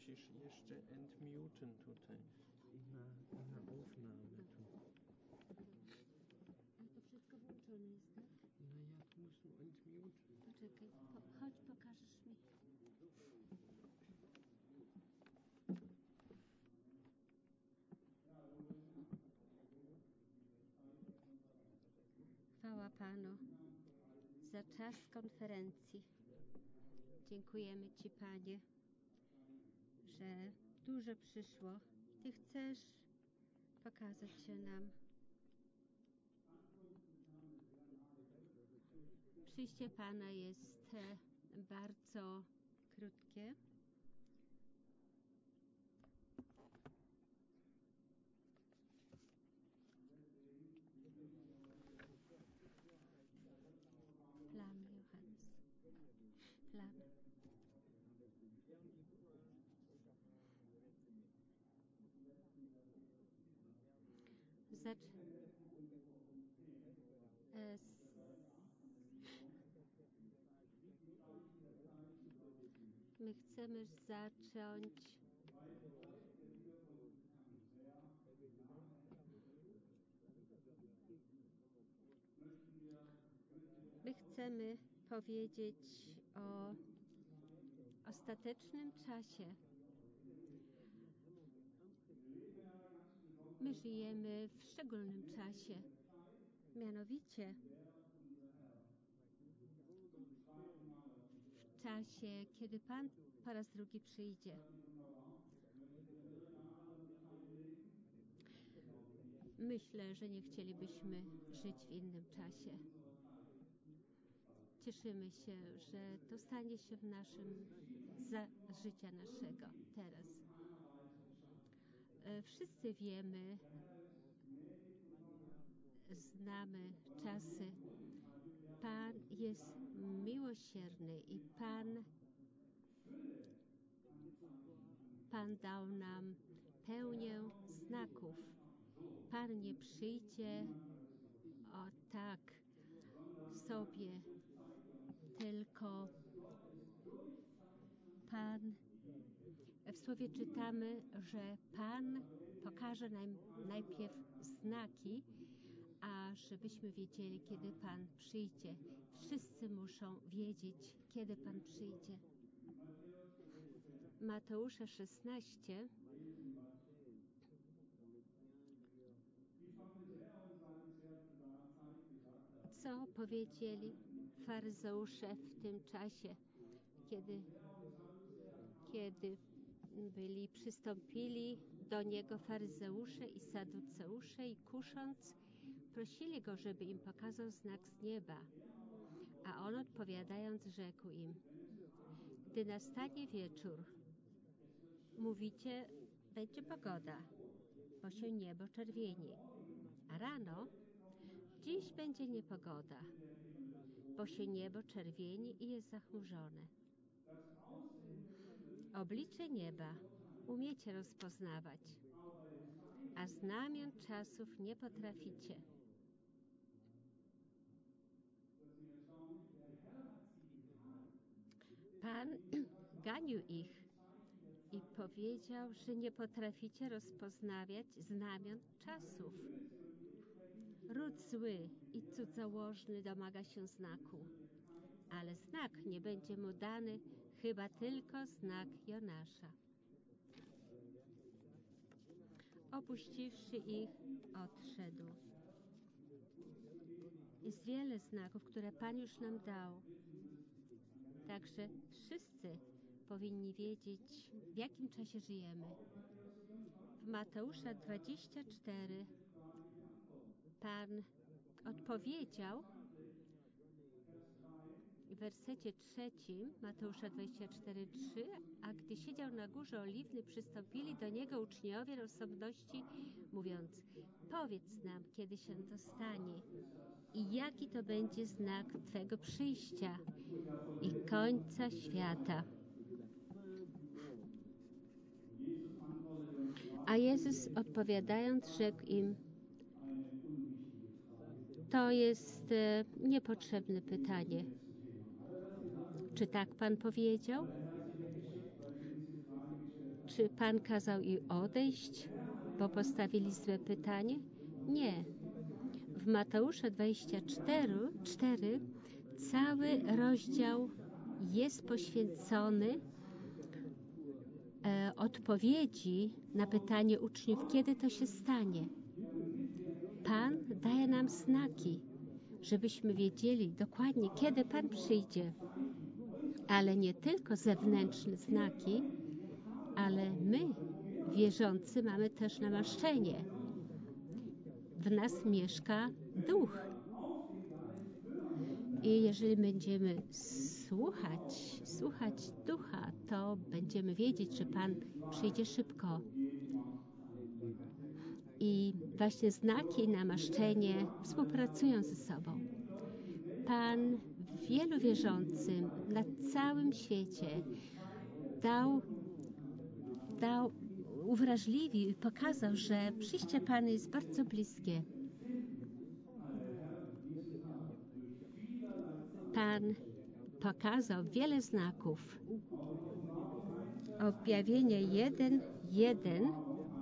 musisz jeszcze entmuten tutaj na Aufnahme tu. Ale to wszystko włączone jest, tak? No jak muszę entmuten? Poczekaj, chodź, pokażesz mi. Chwała Panu za czas konferencji. Dziękujemy Ci, Panie, że dużo przyszło. Ty chcesz pokazać się nam. Przyjście Pana jest bardzo krótkie. Plamy, Johannes. Plamy. My chcemy zacząć powiedzieć o ostatecznym czasie. My żyjemy w szczególnym czasie, mianowicie w czasie, kiedy Pan po raz drugi przyjdzie. Myślę, że nie chcielibyśmy żyć w innym czasie. Cieszymy się, że to stanie się w naszym za życia naszego teraz. Wszyscy wiemy, znamy czasy. Pan jest miłosierny i Pan dał nam pełnię znaków. Pan nie przyjdzie tak sobie, tylko Pan, w Słowie czytamy, że Pan pokaże nam najpierw znaki, a żebyśmy wiedzieli, kiedy Pan przyjdzie. Wszyscy muszą wiedzieć, kiedy Pan przyjdzie. Mateusza 16. Co powiedzieli faryzeusze w tym czasie, kiedy przystąpili do Niego faryzeusze i saduceusze i kusząc, prosili Go, żeby im pokazał znak z nieba. A On odpowiadając rzekł im: gdy nastanie wieczór, mówicie, będzie pogoda, bo się niebo czerwieni. A rano, dziś będzie niepogoda, bo się niebo czerwieni i jest zachmurzone. Oblicze nieba umiecie rozpoznawać, a znamion czasów nie potraficie. Pan ganił ich i powiedział, że nie potraficie rozpoznawać znamion czasów. Ród zły i cudzołożny domaga się znaku, ale znak nie będzie mu dany, chyba tylko znak Jonasza. Opuściwszy ich, odszedł. Jest wiele znaków, które Pan już nam dał. Także wszyscy powinni wiedzieć, w jakim czasie żyjemy. W Mateusza 24 Pan odpowiedział w wersecie 3 Mateusza 24:3, a gdy siedział na górze oliwnej, przystąpili do Niego uczniowie rozsądności, mówiąc: powiedz nam, kiedy się to stanie i jaki to będzie znak Twego przyjścia i końca świata. A Jezus odpowiadając rzekł im: to jest niepotrzebne pytanie. Czy tak Pan powiedział? Czy Pan kazał im odejść, bo postawili złe pytanie? Nie. W Mateusza 24 cały rozdział jest poświęcony odpowiedzi na pytanie uczniów, kiedy to się stanie. Pan daje nam znaki, żebyśmy wiedzieli dokładnie, kiedy Pan przyjdzie. Ale nie tylko zewnętrzne znaki, ale my, wierzący, mamy też namaszczenie. W nas mieszka Duch. I jeżeli będziemy słuchać Ducha, to będziemy wiedzieć, że Pan przyjdzie szybko. I właśnie znaki i namaszczenie współpracują ze sobą. Pan wielu wierzącym na całym świecie uwrażliwił i pokazał, że przyjście Pana jest bardzo bliskie. Pan pokazał wiele znaków. Objawienie 1:1.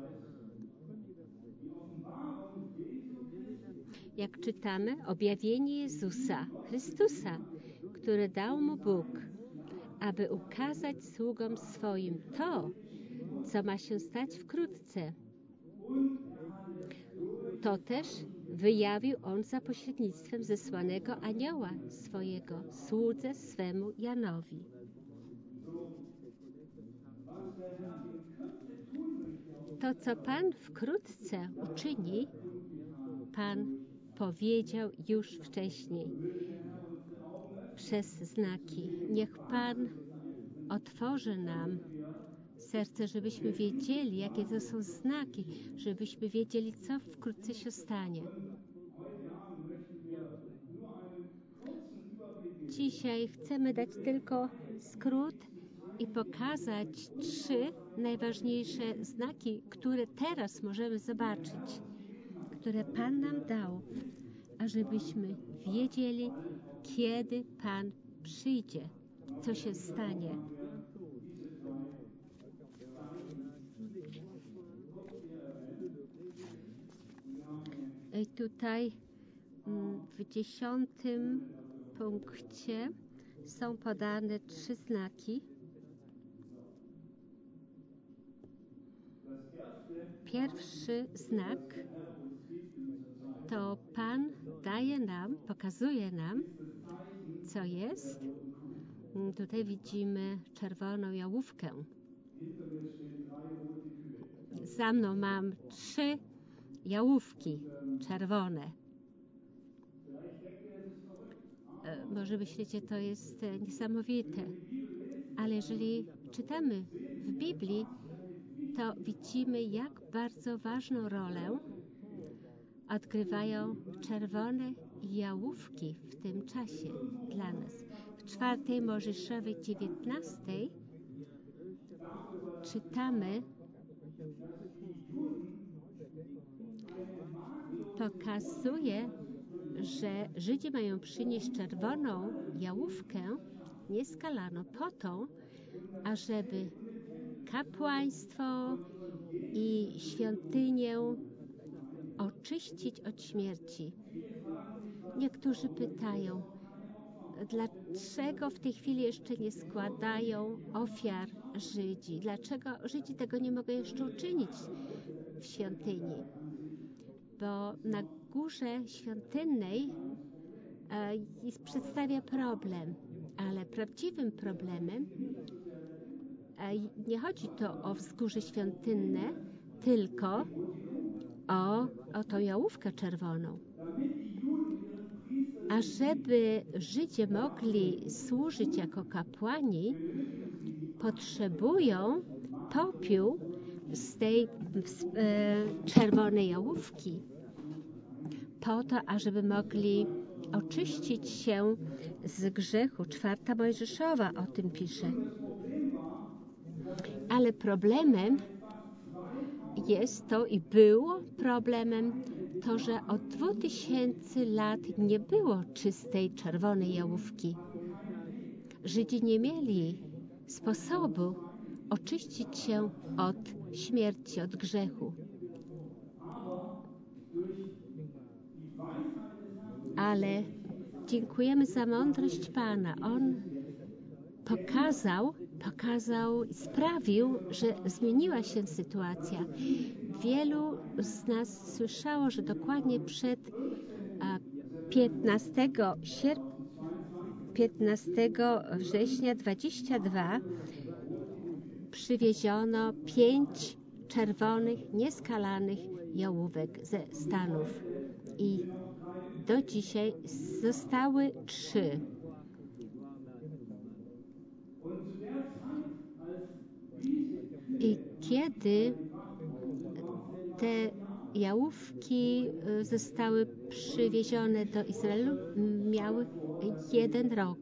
Jak czytamy, objawienie Jezusa, Chrystusa, które dał mu Bóg, aby ukazać sługom swoim to, co ma się stać wkrótce. To też wyjawił on za pośrednictwem zesłanego anioła swojego, słudze swemu Janowi. To, co Pan wkrótce uczyni, Pan powiedział już wcześniej przez znaki. Niech Pan otworzy nam serce, żebyśmy wiedzieli, jakie to są znaki, żebyśmy wiedzieli, co wkrótce się stanie. Dzisiaj chcemy dać tylko skrót i pokazać 3 najważniejsze znaki, które teraz możemy zobaczyć, które Pan nam dał, ażebyśmy wiedzieli, kiedy Pan przyjdzie, co się stanie. I tutaj w 10. punkcie są podane 3 znaki. Pierwszy znak to Pan daje nam, pokazuje nam, co jest. Tutaj widzimy czerwoną jałówkę. Za mną mam 3 jałówki czerwone. Może myślicie, to jest niesamowite, ale jeżeli czytamy w Biblii, to widzimy, jak bardzo ważną rolę odgrywają czerwone jałówki w tym czasie dla nas. W 4 Mojżeszowej 19 czytamy, pokazuje, że Żydzi mają przynieść czerwoną jałówkę nieskalaną po to, ażeby kapłaństwo i świątynię oczyścić od śmierci. Niektórzy pytają, dlaczego w tej chwili jeszcze nie składają ofiar Żydzi? Dlaczego Żydzi tego nie mogą jeszcze uczynić w świątyni? Bo na górze świątynnej przedstawia problem, ale prawdziwym problemem nie chodzi to o wzgórze świątynne, tylko o tą jałówkę czerwoną. A żeby Żydzi mogli służyć jako kapłani, potrzebują popiół z tej czerwonej jałówki, po to, ażeby mogli oczyścić się z grzechu. 4 Mojżeszowa o tym pisze. Ale problemem jest to i było problemem to, że od 2000 lat nie było czystej czerwonej jałówki. Żydzi nie mieli sposobu, oczyścić się od śmierci, od grzechu. Ale dziękujemy za mądrość Pana. On pokazał i sprawił, że zmieniła się sytuacja. Wielu z nas słyszało, że dokładnie przed 15 września 22 przywieziono 5 czerwonych, nieskalanych jałówek ze Stanów i do dzisiaj zostały 3. I kiedy te jałówki zostały przywiezione do Izraelu, miały 1 rok.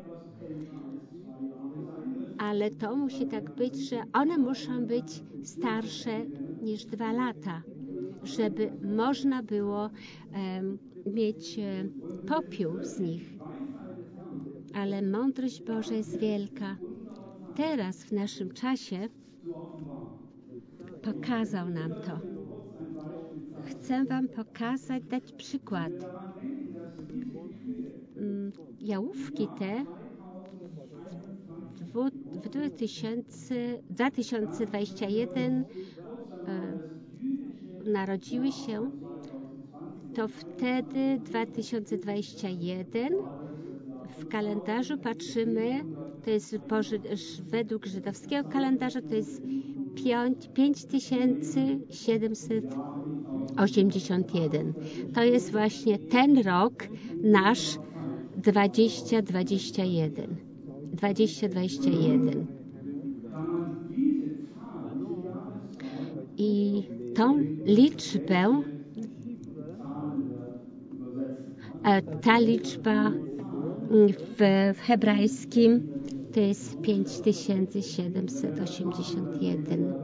Ale to musi tak być, że one muszą być starsze niż 2 lata, żeby można było mieć popiół z nich. Ale mądrość Boża jest wielka. Teraz w naszym czasie pokazał nam to. Chcę Wam dać przykład. Jałówki te w 2021 narodziły się, to wtedy 2021 w kalendarzu patrzymy, to jest według żydowskiego kalendarza, to jest 5781. To jest właśnie ten rok nasz 2021. I tą liczbę, ta liczba w hebrajskim to jest 5781.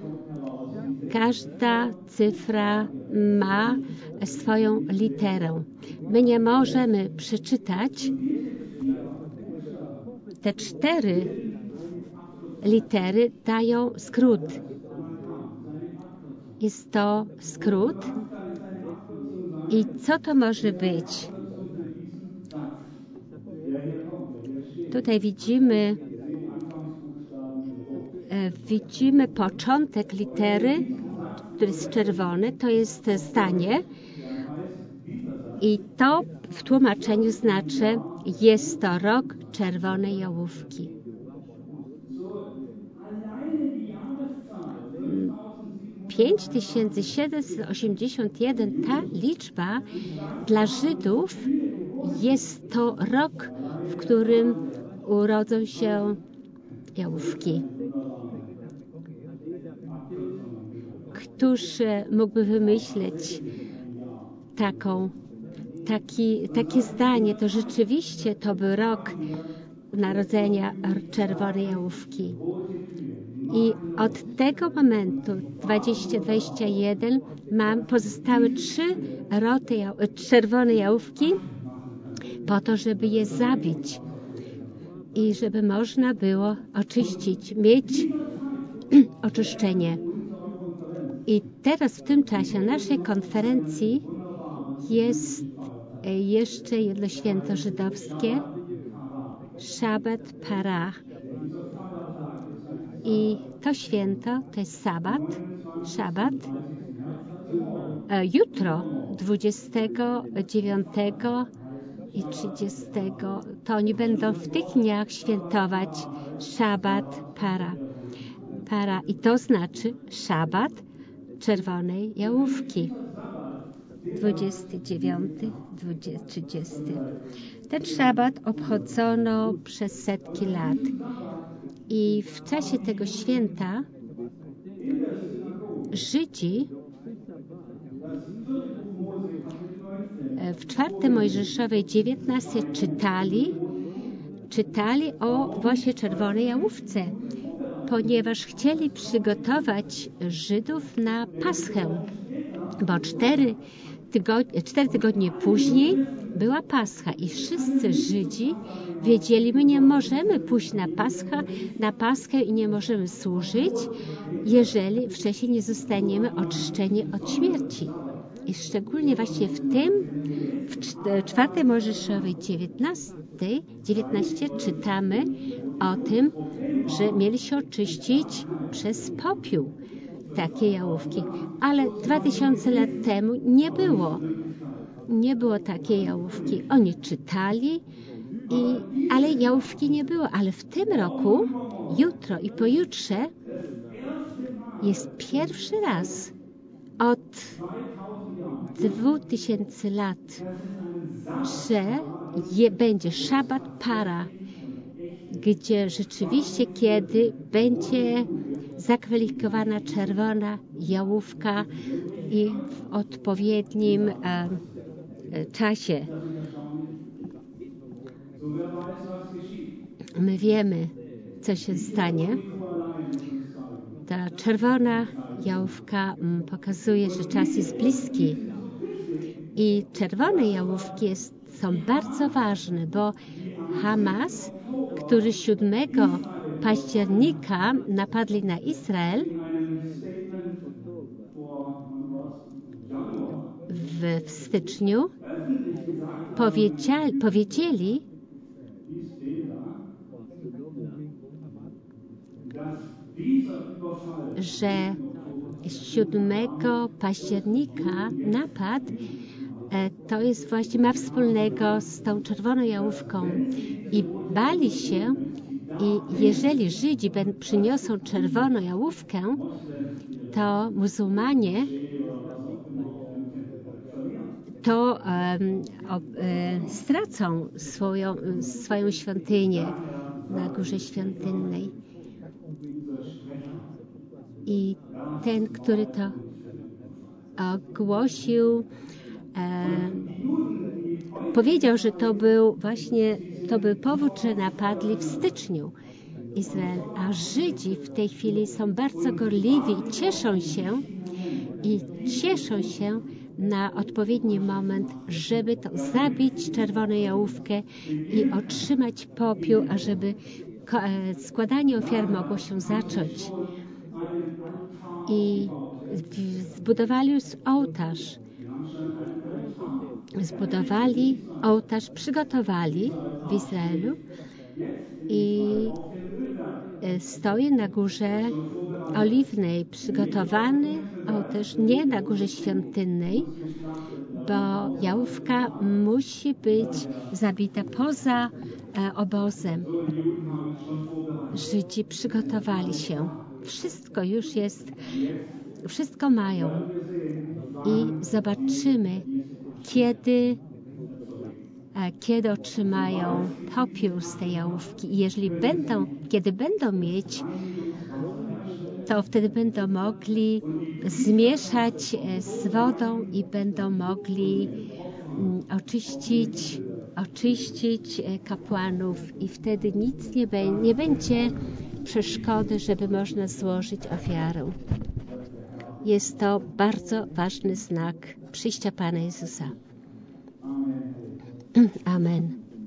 Każda cyfra ma swoją literę. My nie możemy przeczytać te 4 litery dają skrót. Jest to skrót. I co to może być? Tutaj widzimy początek litery, który jest czerwony, to jest zdanie. I to w tłumaczeniu znaczy, jest to rok czerwonej jałówki. - 5781, ta liczba dla Żydów jest to rok, w którym urodzą się jałówki. Któż mógłby wymyśleć takie zdanie? To rzeczywiście to był rok narodzenia czerwonej jałówki. I od tego momentu 2021 pozostały 3 roty czerwone jałówki po to, żeby je zabić i żeby można było oczyścić, mieć oczyszczenie. I teraz w tym czasie naszej konferencji jest jeszcze jedno święto żydowskie, Szabat Parach. I to święto, to jest szabat. Jutro, 29 i 30, to oni będą w tych dniach świętować Szabat Para. I to znaczy szabat czerwonej jałówki. 29, 30. Ten szabat obchodzono przez setki lat. I w czasie tego święta Żydzi w 4 Mojżeszowej 19 czytali o właśnie czerwonej jałówce, ponieważ chcieli przygotować Żydów na Paschę, bo 4 4 tygodnie później była Pascha i wszyscy Żydzi wiedzieli, my nie możemy pójść na Paschę i nie możemy służyć, jeżeli wcześniej nie zostaniemy oczyszczeni od śmierci. I szczególnie właśnie w 4 Mojżeszowej 19 czytamy o tym, że mieli się oczyścić przez popiół takie jałówki. Ale 2000 lat temu nie było takiej jałówki. Oni czytali, ale jałówki nie było. Ale w tym roku, jutro i pojutrze jest pierwszy raz od 2000 lat, że będzie szabat para, gdzie rzeczywiście, kiedy będzie zakwalifikowana czerwona jałówka i w odpowiednim czasie. My wiemy, co się stanie. Ta czerwona jałówka pokazuje, że czas jest bliski. I czerwone jałówki są bardzo ważne, bo Hamas, który 7 października napadli na Izrael, w styczniu powiedzieli, że 7 października napad to jest właśnie ma wspólnego z tą czerwoną jałówką i bali się, i jeżeli Żydzi przyniosą czerwoną jałówkę, to muzułmanie stracą swoją świątynię na Górze Świątynnej. I ten, który to ogłosił, powiedział, że to był powód, że napadli w styczniu Izrael, a Żydzi w tej chwili są bardzo gorliwi i cieszą się na odpowiedni moment, żeby to zabić czerwoną jałówkę i otrzymać popiół, a żeby składanie ofiar mogło się zacząć. I zbudowali już ołtarz, przygotowali w Izraelu i stoi na Górze Oliwnej, przygotowany ołtarz, nie na Górze Świątynnej, bo jałówka musi być zabita poza obozem. Żydzi przygotowali się. Wszystko już jest, wszystko mają. I zobaczymy, kiedy otrzymają popiół z tej jałówki. I kiedy będą mieć, to wtedy będą mogli zmieszać z wodą i będą mogli oczyścić kapłanów i wtedy nic nie będzie przeszkody, żeby można złożyć ofiarę. Jest to bardzo ważny znak przyjścia Pana Jezusa. Amen.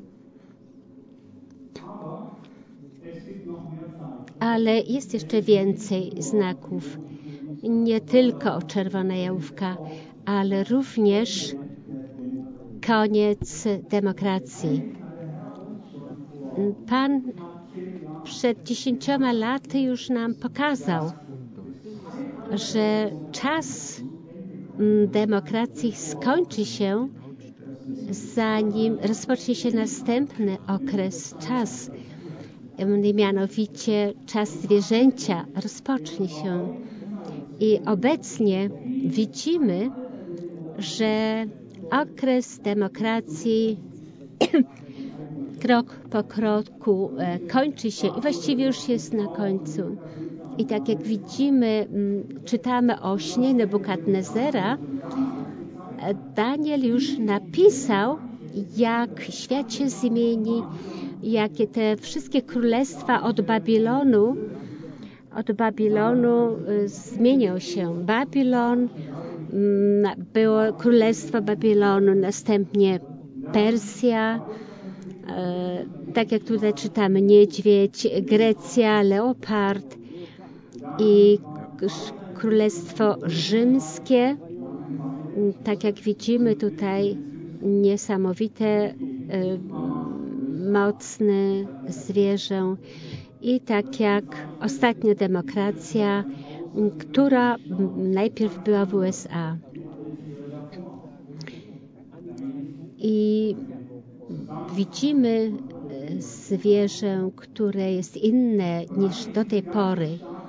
Ale jest jeszcze więcej znaków. Nie tylko czerwona jałówka, ale również koniec demokracji. Pan przed 10 laty już nam pokazał, że czas demokracji skończy się, zanim rozpocznie się następny czas, mianowicie czas zwierzęcia rozpocznie się. I obecnie widzimy, że okres demokracji krok po kroku kończy się i właściwie już jest na końcu. I tak jak widzimy, czytamy o śnie Nebukadnezera, Daniel już napisał, jak świat się zmieni, jakie te wszystkie królestwa od Babilonu zmienią się. Babilon było Królestwo Babilonu, następnie Persja, tak jak tutaj czytamy, niedźwiedź, Grecja, leopard i Królestwo Rzymskie. Tak jak widzimy tutaj, niesamowite, mocne zwierzę i tak jak ostatnia demokracja, która najpierw była w USA. I widzimy zwierzę, które jest inne niż do tej pory.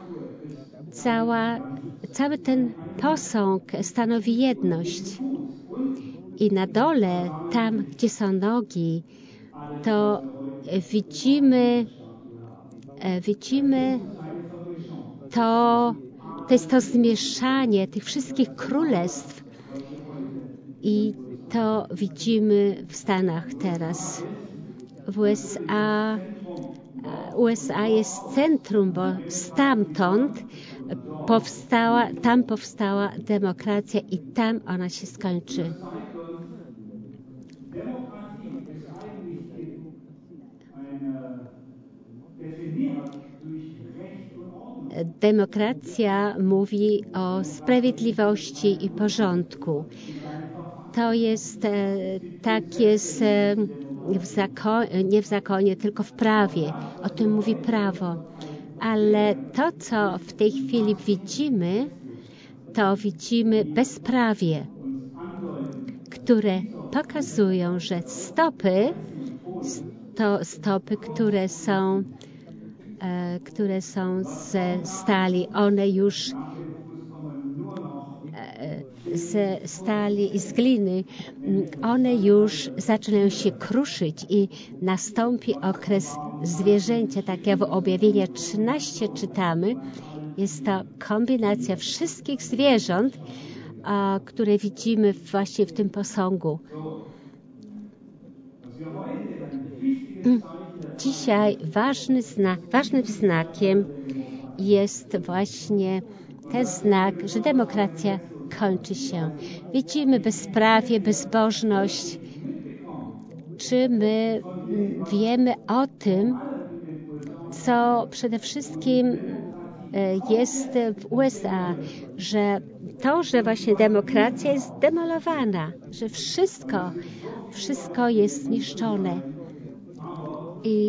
Cały ten posąg stanowi jedność. I na dole, tam gdzie są nogi, to widzimy to jest to zmieszanie tych wszystkich królestw i to widzimy w Stanach teraz. W USA jest centrum, bo stamtąd powstała demokracja i tam ona się skończy. Demokracja mówi o sprawiedliwości i porządku. To jest, tak jest nie w zakonie, tylko w prawie. O tym mówi prawo. Ale to, co w tej chwili widzimy, to widzimy bezprawie, które pokazują, że stopy, które są ze stali, one już ze stali i z gliny, one już zaczynają się kruszyć i nastąpi okres zwierzęcia. Tak jak w Objawieniu 13 czytamy, jest to kombinacja wszystkich zwierząt, które widzimy właśnie w tym posągu. Dzisiaj ważnym znakiem jest właśnie ten znak, że demokracja kończy się. Widzimy bezprawie, bezbożność. Czy my wiemy o tym, co przede wszystkim jest w USA, że właśnie demokracja jest demolowana, że wszystko jest zniszczone. I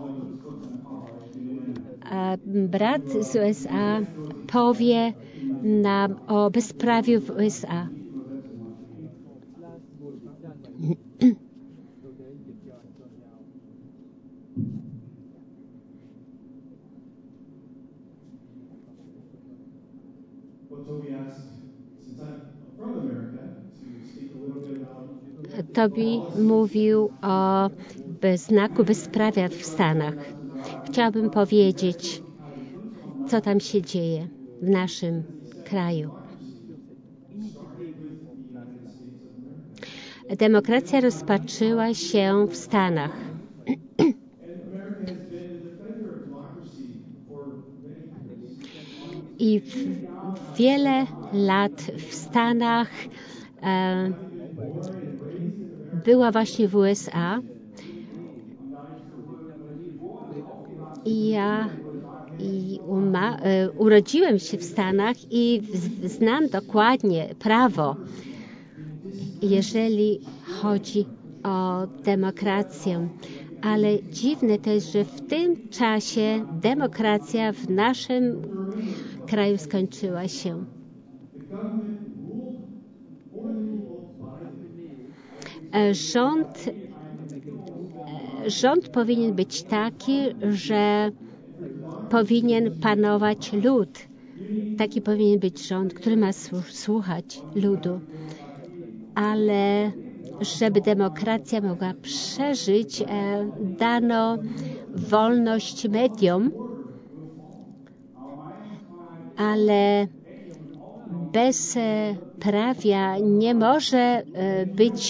brat z USA powie nam o bezprawiu w USA. Tobi mówił o znaku bezprawia w Stanach. Chciałabym powiedzieć, co tam się dzieje w naszym kraju. Demokracja rozpoczęła się w Stanach. I wiele lat w Stanach była właśnie w USA. I ja urodziłem się w Stanach i znam dokładnie prawo, jeżeli chodzi o demokrację. Ale dziwne też, że w tym czasie demokracja w naszym kraju skończyła się. Rząd powinien być taki, że powinien panować lud. Taki powinien być rząd, który ma słuchać ludu. Ale żeby demokracja mogła przeżyć, dano wolność mediom, ale bez prawia nie może być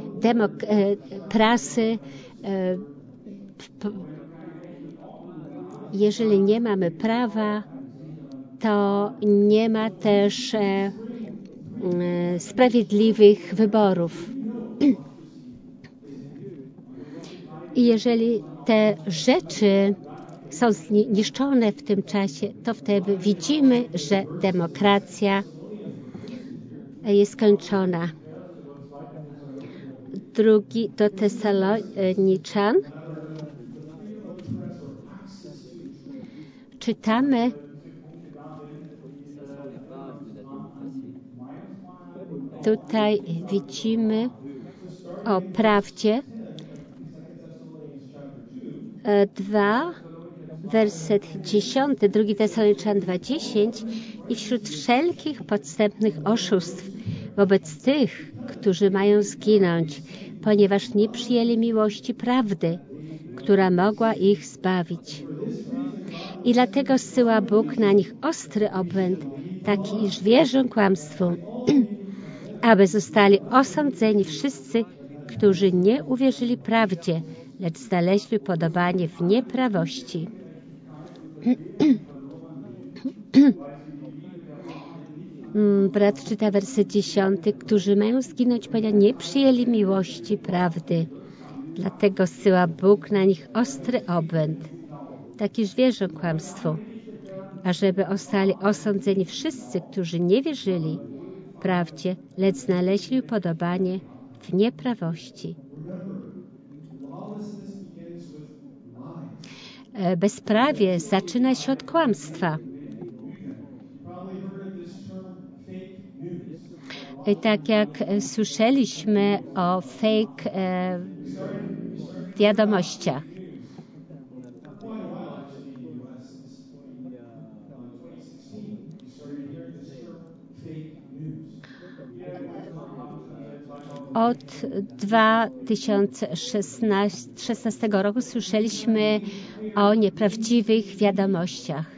prasy. Jeżeli nie mamy prawa, to nie ma też sprawiedliwych wyborów. I jeżeli te rzeczy są zniszczone w tym czasie, to wtedy widzimy, że demokracja jest skończona. Drugi do Tesaloniczan czytamy tutaj widzimy o prawdzie 2, werset 10, 2 Tesaloniczan 2:10 i wśród wszelkich podstępnych oszustw wobec tych, którzy mają zginąć, ponieważ nie przyjęli miłości prawdy, która mogła ich zbawić. I dlatego zsyła Bóg na nich ostry obłęd, taki iż wierzą kłamstwu, aby zostali osądzeni wszyscy, którzy nie uwierzyli prawdzie, lecz znaleźli upodobanie w nieprawości. Brat czyta werset 10, którzy mają zginąć, ponieważ nie przyjęli miłości prawdy. Dlatego zsyła Bóg na nich ostry obłęd, takiż wierzą kłamstwu, ażeby ostali osądzeni wszyscy, którzy nie wierzyli prawdzie, lecz znaleźli upodobanie w nieprawości. Bezprawie zaczyna się od kłamstwa. I tak jak słyszeliśmy o fake wiadomościach. Od 2016 roku słyszeliśmy o nieprawdziwych wiadomościach.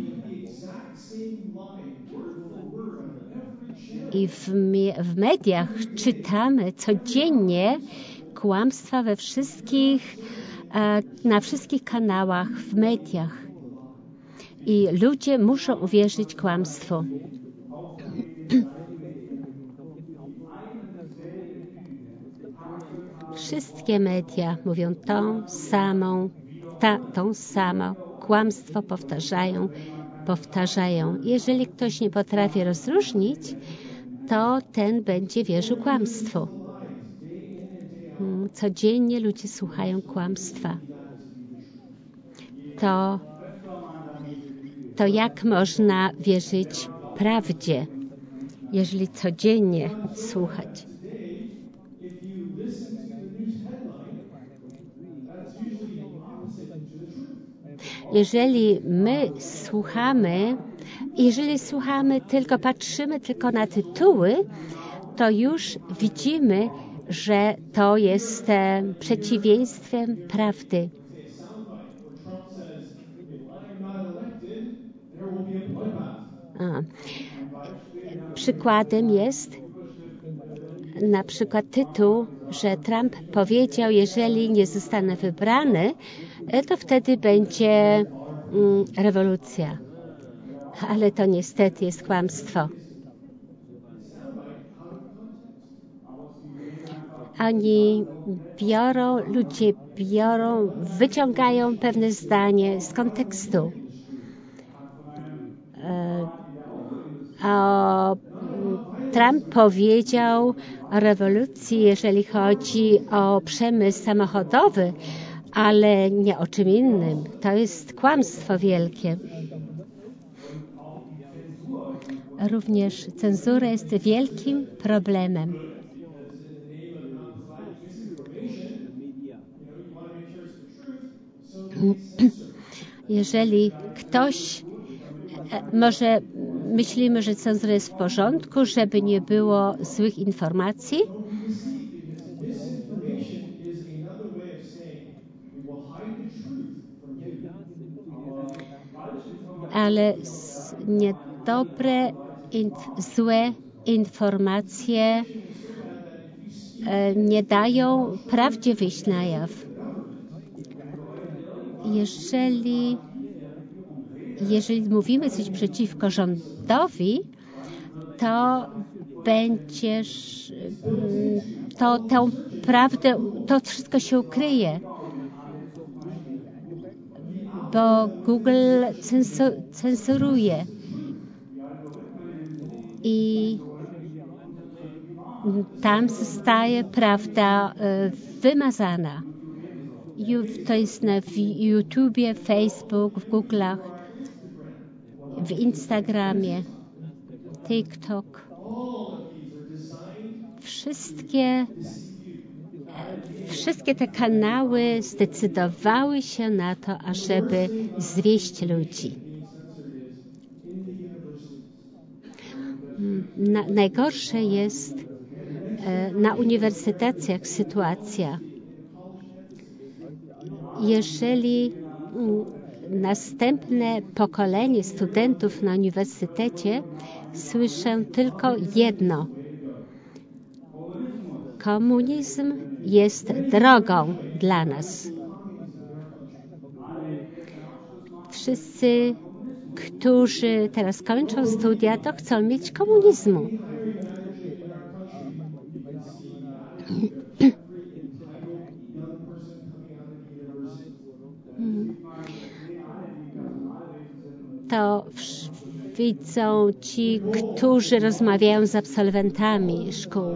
I w mediach czytamy codziennie kłamstwa na wszystkich kanałach, w mediach. I ludzie muszą uwierzyć kłamstwu. Wszystkie media mówią tą samą, kłamstwo powtarzają. Jeżeli ktoś nie potrafi rozróżnić, to ten będzie wierzył kłamstwu. Codziennie ludzie słuchają kłamstwa. To jak można wierzyć prawdzie, jeżeli codziennie słuchać? Jeżeli słuchamy tylko, patrzymy tylko na tytuły, to już widzimy, że to jest przeciwieństwem prawdy. Przykładem jest na przykład tytuł, że Trump powiedział, jeżeli nie zostanę wybrany, to wtedy będzie rewolucja. Ale to niestety jest kłamstwo. Ludzie wyciągają pewne zdanie z kontekstu. Trump powiedział o rewolucji, jeżeli chodzi o przemysł samochodowy, ale nie o czym innym. To jest kłamstwo wielkie. Również cenzura jest wielkim problemem. Jeżeli ktoś może myślimy, że cenzura jest w porządku, żeby nie było złych informacji, ale niedobre, złe informacje nie dają prawdzie wyjść na jaw. Jeżeli mówimy coś przeciwko rządowi, to będziesz, to tę prawdę, to wszystko się ukryje, bo Google cenzuruje i tam zostaje prawda wymazana. To jest na YouTubie, Facebook, w Google'ach, w Instagramie, TikTok. Wszystkie te kanały zdecydowały się na to, ażeby zwieść ludzi. Najgorsze jest na uniwersytecjach sytuacja. Jeżeli następne pokolenie studentów na uniwersytecie słyszę tylko jedno: komunizm jest drogą dla nas. Wszyscy, którzy teraz kończą studia, to chcą mieć komunizmu. To widzą ci, którzy rozmawiają z absolwentami szkół.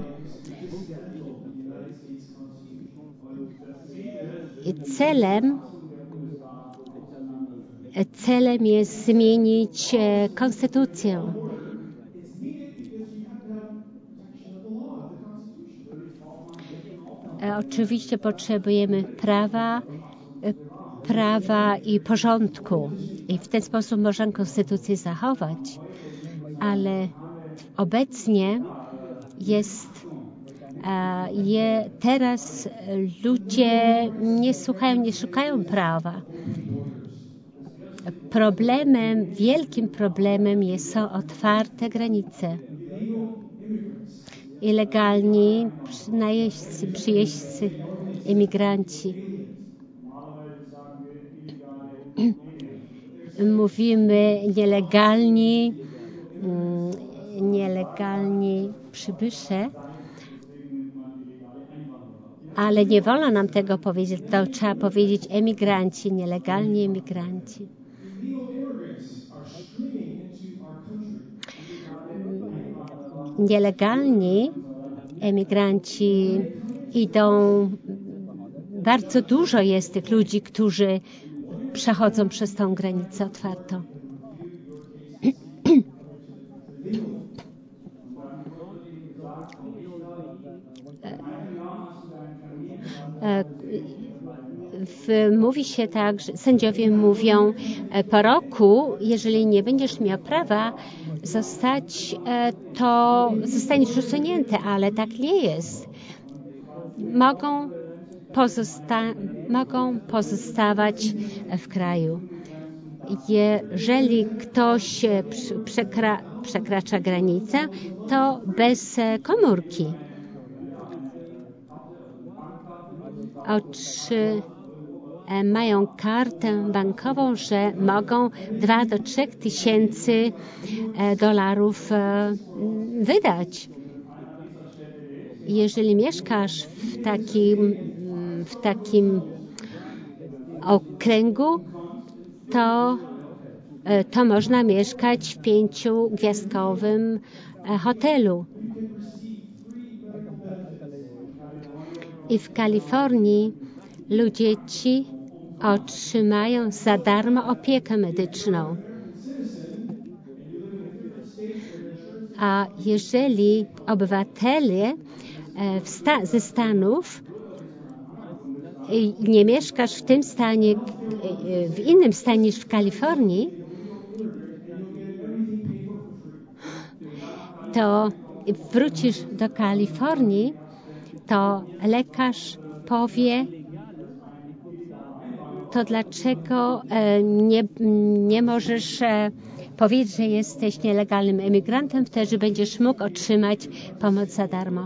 I celem jest zmienić konstytucję. Oczywiście potrzebujemy prawa i porządku i w ten sposób można konstytucję zachować, ale obecnie teraz ludzie nie szukają prawa. Wielkim problemem są otwarte granice. Ilegalni przyjeźdźcy, imigranci. Mówimy nielegalni przybysze, ale nie wolno nam tego powiedzieć, to trzeba powiedzieć emigranci, nielegalni emigranci. Nielegalni emigranci idą, bardzo dużo jest tych ludzi, którzy przechodzą przez tą granicę otwartą. Mówi się tak, że sędziowie mówią, po roku, jeżeli nie będziesz miał prawa zostać, to zostaniesz usunięty, ale tak nie jest. Mogą pozostawać w kraju. Jeżeli ktoś przekracza granicę, to bez komórki. Mają kartę bankową, że mogą 2 do 3 tysięcy dolarów wydać. Jeżeli mieszkasz w takim okręgu, to można mieszkać w 5-gwiazdkowym hotelu. I w Kalifornii ludzie ci otrzymają za darmo opiekę medyczną. A jeżeli obywatele ze Stanów nie mieszkasz w tym stanie, w innym stanie niż w Kalifornii, to wrócisz do Kalifornii, to lekarz powie, to dlaczego nie możesz powiedzieć, że jesteś nielegalnym emigrantem, wtedy będziesz mógł otrzymać pomoc za darmo.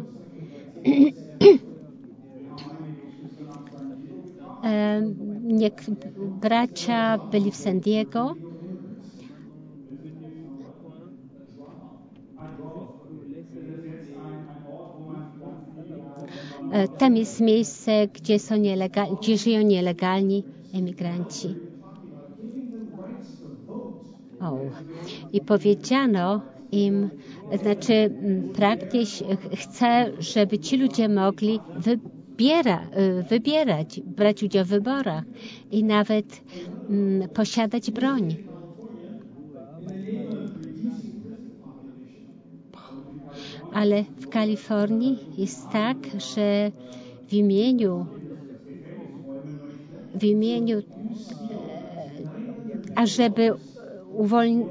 Bracia byli w San Diego. tam jest miejsce, gdzie żyją nielegalni emigranci. I powiedziano im, chcę, żeby ci ludzie mogli wybierać, brać udział w wyborach i nawet posiadać broń. Ale w Kalifornii jest tak, że w imieniu ażeby uwolnić.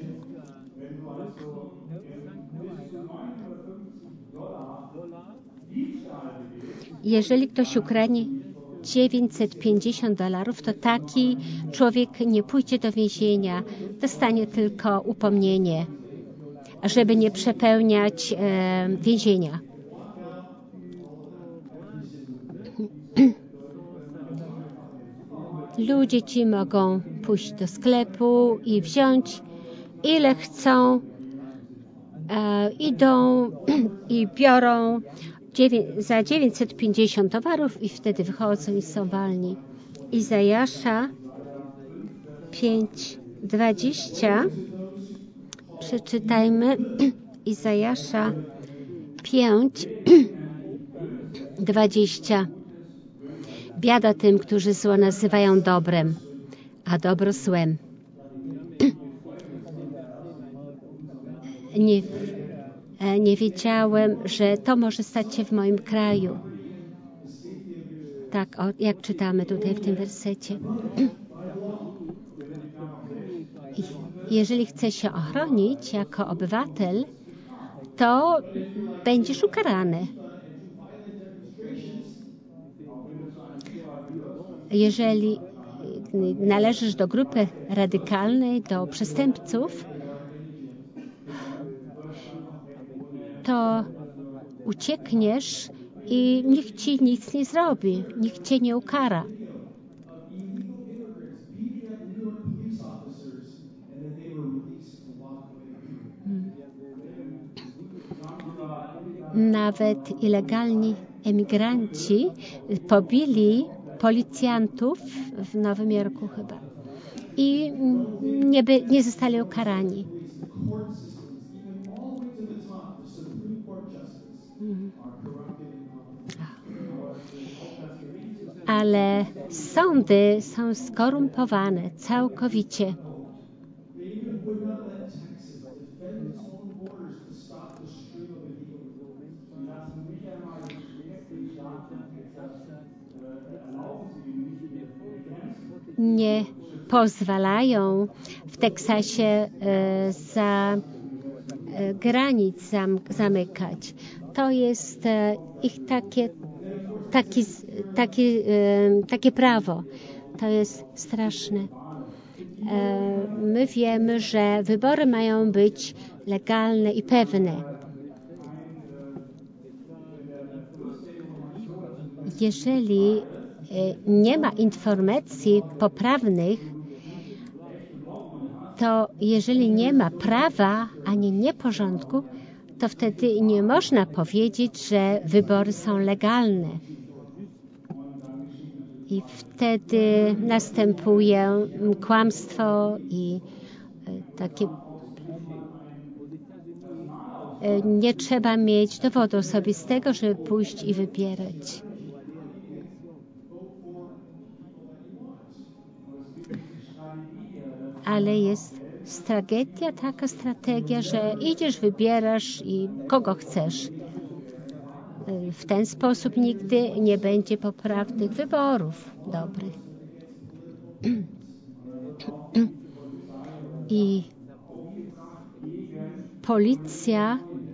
Jeżeli ktoś ukradnie $950, to taki człowiek nie pójdzie do więzienia, dostanie tylko upomnienie, żeby nie przepełniać więzienia. Ludzie ci mogą pójść do sklepu i wziąć ile chcą, idą i biorą za 950 towarów i wtedy wychodzą i są wolni. Izajasza 5:20. Przeczytajmy Izajasza 5:20. Biada tym, którzy zło nazywają dobrem, a dobro złem. Nie wiedziałem, że to może stać się w moim kraju. Tak, jak czytamy tutaj w tym wersecie. Jeżeli chcesz się ochronić jako obywatel, to będziesz ukarany. Jeżeli należysz do grupy radykalnej, do przestępców, to uciekniesz i nikt ci nic nie zrobi, nikt cię nie ukara. Nawet ilegalni emigranci pobili policjantów w Nowym Jorku chyba i nie zostali ukarani. Ale sądy są skorumpowane całkowicie. Nie pozwalają w Teksasie granic zamykać. To jest ich takie prawo. To jest straszne. My wiemy, że wybory mają być legalne i pewne. Jeżeli nie ma informacji poprawnych, to jeżeli nie ma prawa ani nieporządku, to wtedy nie można powiedzieć, że wybory są legalne. I wtedy następuje kłamstwo i takie. Nie trzeba mieć dowodu osobistego, żeby pójść i wybierać. Ale jest taka strategia, że idziesz, wybierasz i kogo chcesz. W ten sposób nigdy nie będzie poprawnych wyborów dobrych. I policja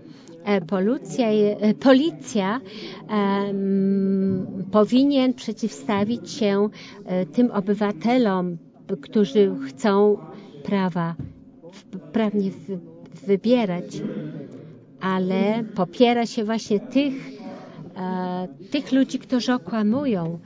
powinien przeciwstawić się tym obywatelom, którzy chcą prawnie wybierać, ale popiera się właśnie tych ludzi, którzy okłamują.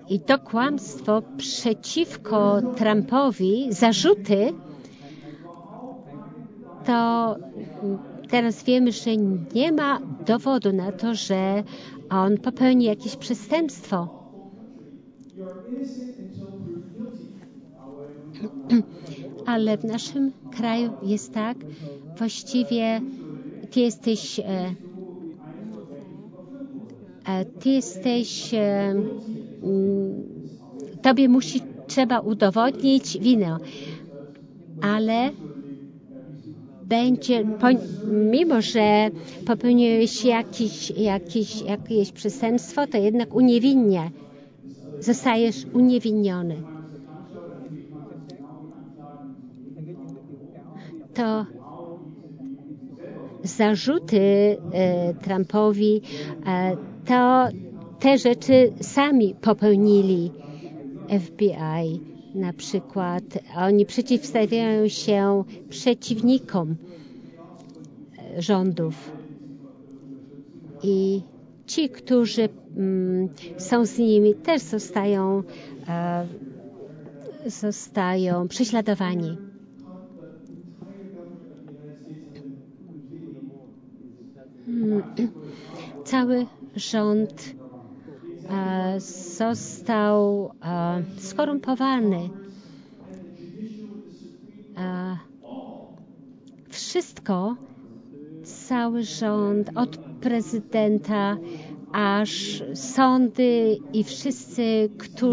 I to kłamstwo przeciwko Trumpowi, zarzuty, to teraz wiemy, że nie ma dowodu na to, że on popełni jakieś przestępstwo. Ale w naszym kraju jest tak, właściwie tobie trzeba udowodnić winę, ale mimo że popełniłeś jakieś przestępstwo, to jednak zostajesz uniewinniony. To zarzuty Trumpowi, to te rzeczy sami popełnili FBI. Na przykład oni przeciwstawiają się przeciwnikom rządów i ci, którzy są z nimi, też zostają prześladowani. Cały rząd został skorumpowany. Wszystko, cały rząd, od prezydenta aż sądy i wszyscy,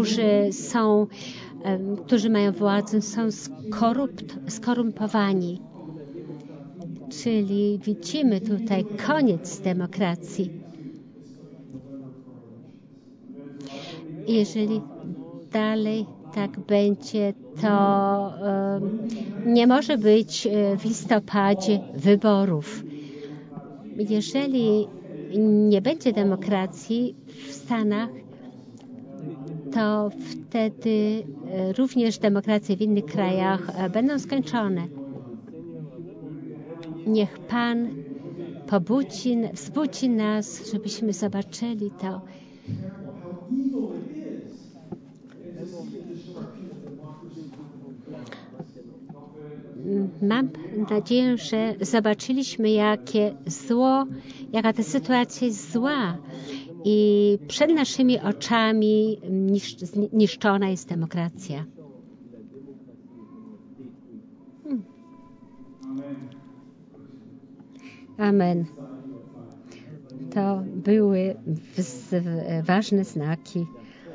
którzy mają władzę, są skorumpowani. Czyli widzimy tutaj koniec demokracji. Jeżeli dalej tak będzie, to nie może być w listopadzie wyborów. Jeżeli nie będzie demokracji w Stanach, to wtedy również demokracje w innych krajach będą skończone. Niech Pan wzbudzi nas, żebyśmy zobaczyli to. Mam nadzieję, że zobaczyliśmy, jaka ta sytuacja jest zła i przed naszymi oczami niszczona jest demokracja. Amen. To były ważne znaki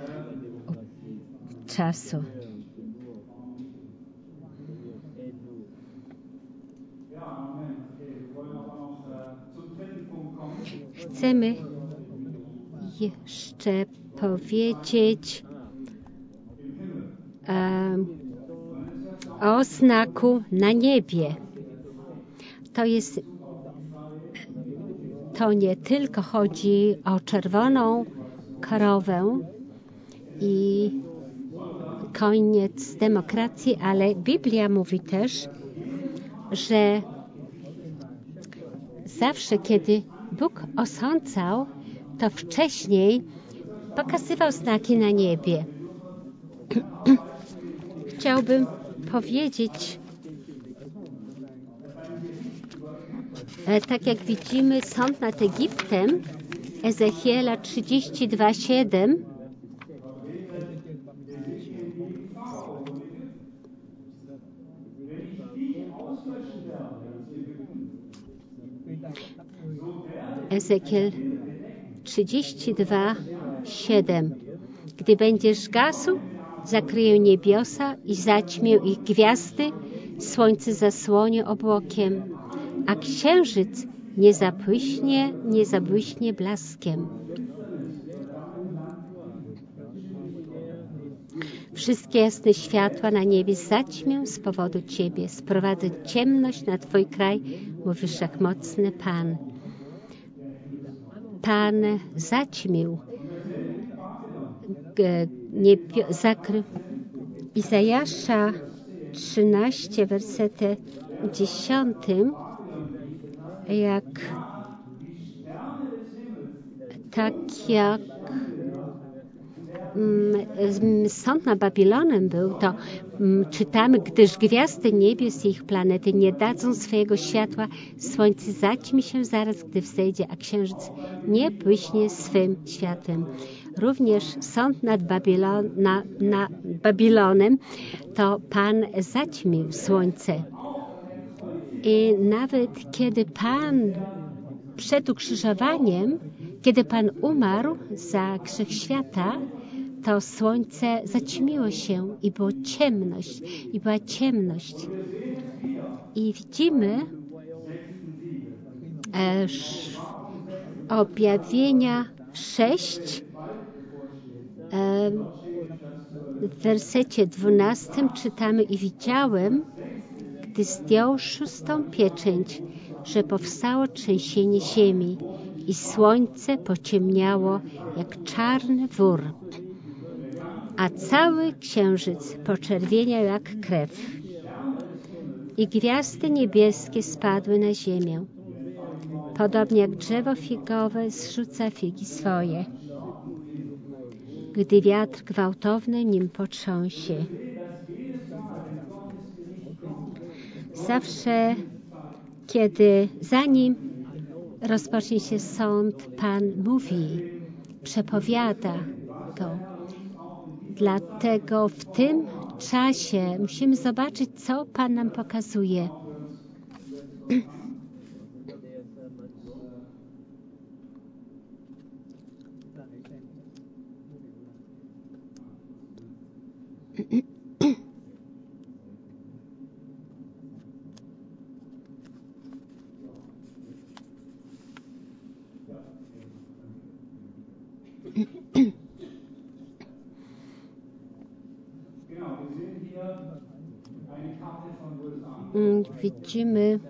czasu. Chcemy jeszcze powiedzieć o znaku na niebie. To nie tylko chodzi o czerwoną krowę i koniec demokracji, ale Biblia mówi też, że zawsze, kiedy Bóg osądzał, to wcześniej pokazywał znaki na niebie. Chciałbym powiedzieć, tak jak widzimy, sąd nad Egiptem, Ezechiela 32:7, Ezekiel 32:7. Gdy będziesz gasł, zakryję niebiosa i zaćmię ich gwiazdy, słońce zasłonię obłokiem, a księżyc nie zabłyśnie blaskiem. Wszystkie jasne światła na niebie zaćmię z powodu Ciebie. Sprowadzę ciemność na Twój kraj, mówi Wszechmocny Pan. Pan zaćmił, zakrył. Izajasza 13, wersetem 10, tak jak sąd nad Babilonem był, to czytamy, gdyż gwiazdy niebios i ich planety nie dadzą swojego światła, słońce zaćmi się zaraz, gdy wzejdzie, a księżyc nie błyśnie swym światłem. Również sąd nad Babilonem to Pan zaćmił słońce. I nawet kiedy Pan przed ukrzyżowaniem, kiedy Pan umarł za grzech świata, to słońce zaćmiło się i była ciemność. I widzimy objawienia 6, w wersecie 12 czytamy: i widziałem, gdy zdjął 6. pieczęć, że powstało trzęsienie ziemi i słońce pociemniało jak czarny wór, a cały księżyc poczerwieniał jak krew i gwiazdy niebieskie spadły na ziemię, podobnie jak drzewo figowe zrzuca figi swoje, gdy wiatr gwałtowny nim potrząsie. Zawsze, zanim rozpocznie się sąd, Pan mówi, przepowiada go. Dlatego w tym czasie musimy zobaczyć, co Pan nam pokazuje. Widzimy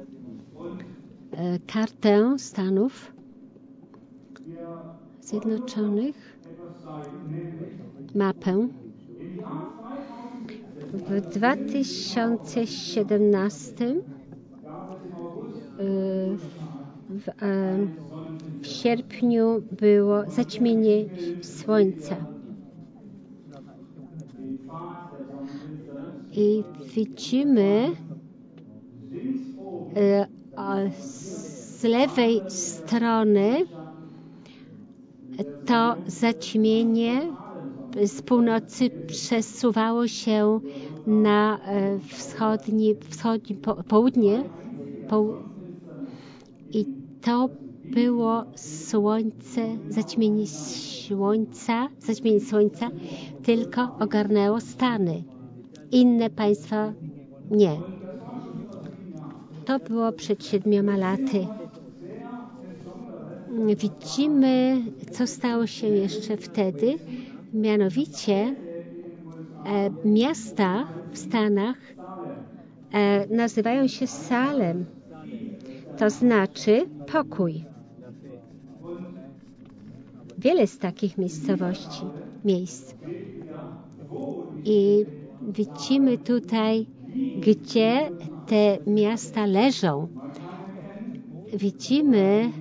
kartę Stanów Zjednoczonych, mapę. W 2017 w sierpniu było zaćmienie słońca. I widzimy z lewej strony to zaćmienie z północy przesuwało się na południe i to było zaćmienie słońca tylko ogarnęło Stany. Inne państwa nie. To było przed 7 laty. Widzimy, co stało się jeszcze wtedy. Mianowicie miasta w Stanach nazywają się Salem. To znaczy pokój. Wiele z takich miejsc. I widzimy tutaj, gdzie te miasta leżą. Widzimy,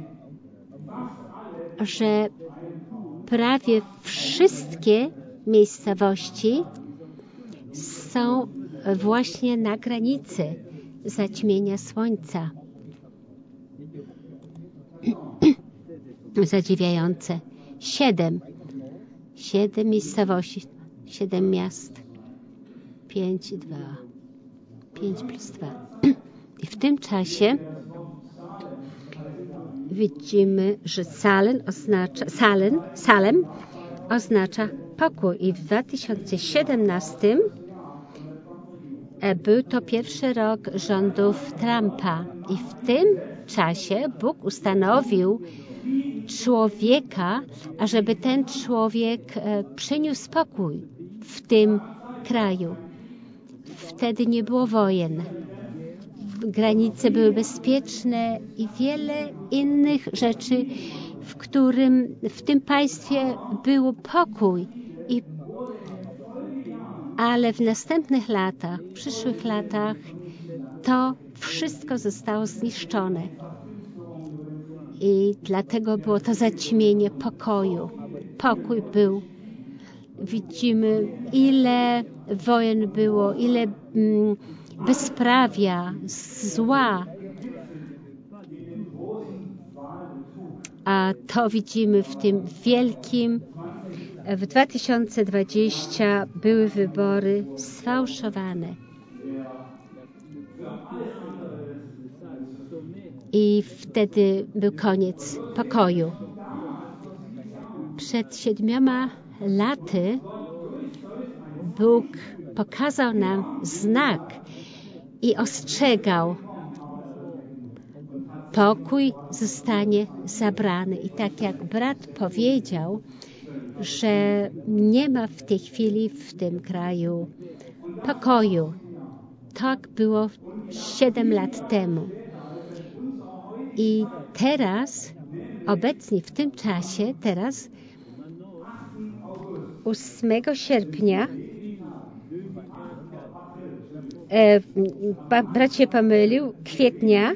że prawie wszystkie miejscowości są właśnie na granicy zaćmienia słońca. Zadziwiające. 7 miejscowości, 7 miast. 5 plus 2. I w tym czasie widzimy, że Salem oznacza pokój. I w 2017 był to pierwszy rok rządów Trumpa. I w tym czasie Bóg ustanowił człowieka, ażeby ten człowiek przyniósł pokój w tym kraju. Wtedy nie było wojen. Granice były bezpieczne i wiele innych rzeczy, w tym państwie był pokój. Ale w następnych latach, w przyszłych latach to wszystko zostało zniszczone. I dlatego było to zaćmienie pokoju. Pokój był widzimy, ile wojen było, ile bezprawia, zła. A to widzimy w tym wielkim. W 2020 były wybory sfałszowane. I wtedy był koniec pokoju. Przed 7 laty Bóg pokazał nam znak i ostrzegał: pokój zostanie zabrany. I tak jak brat powiedział, że nie ma w tej chwili w tym kraju pokoju. Tak było 7 lat temu. I teraz, obecnie w tym czasie, teraz 8 sierpnia, brat się pomylił, kwietnia,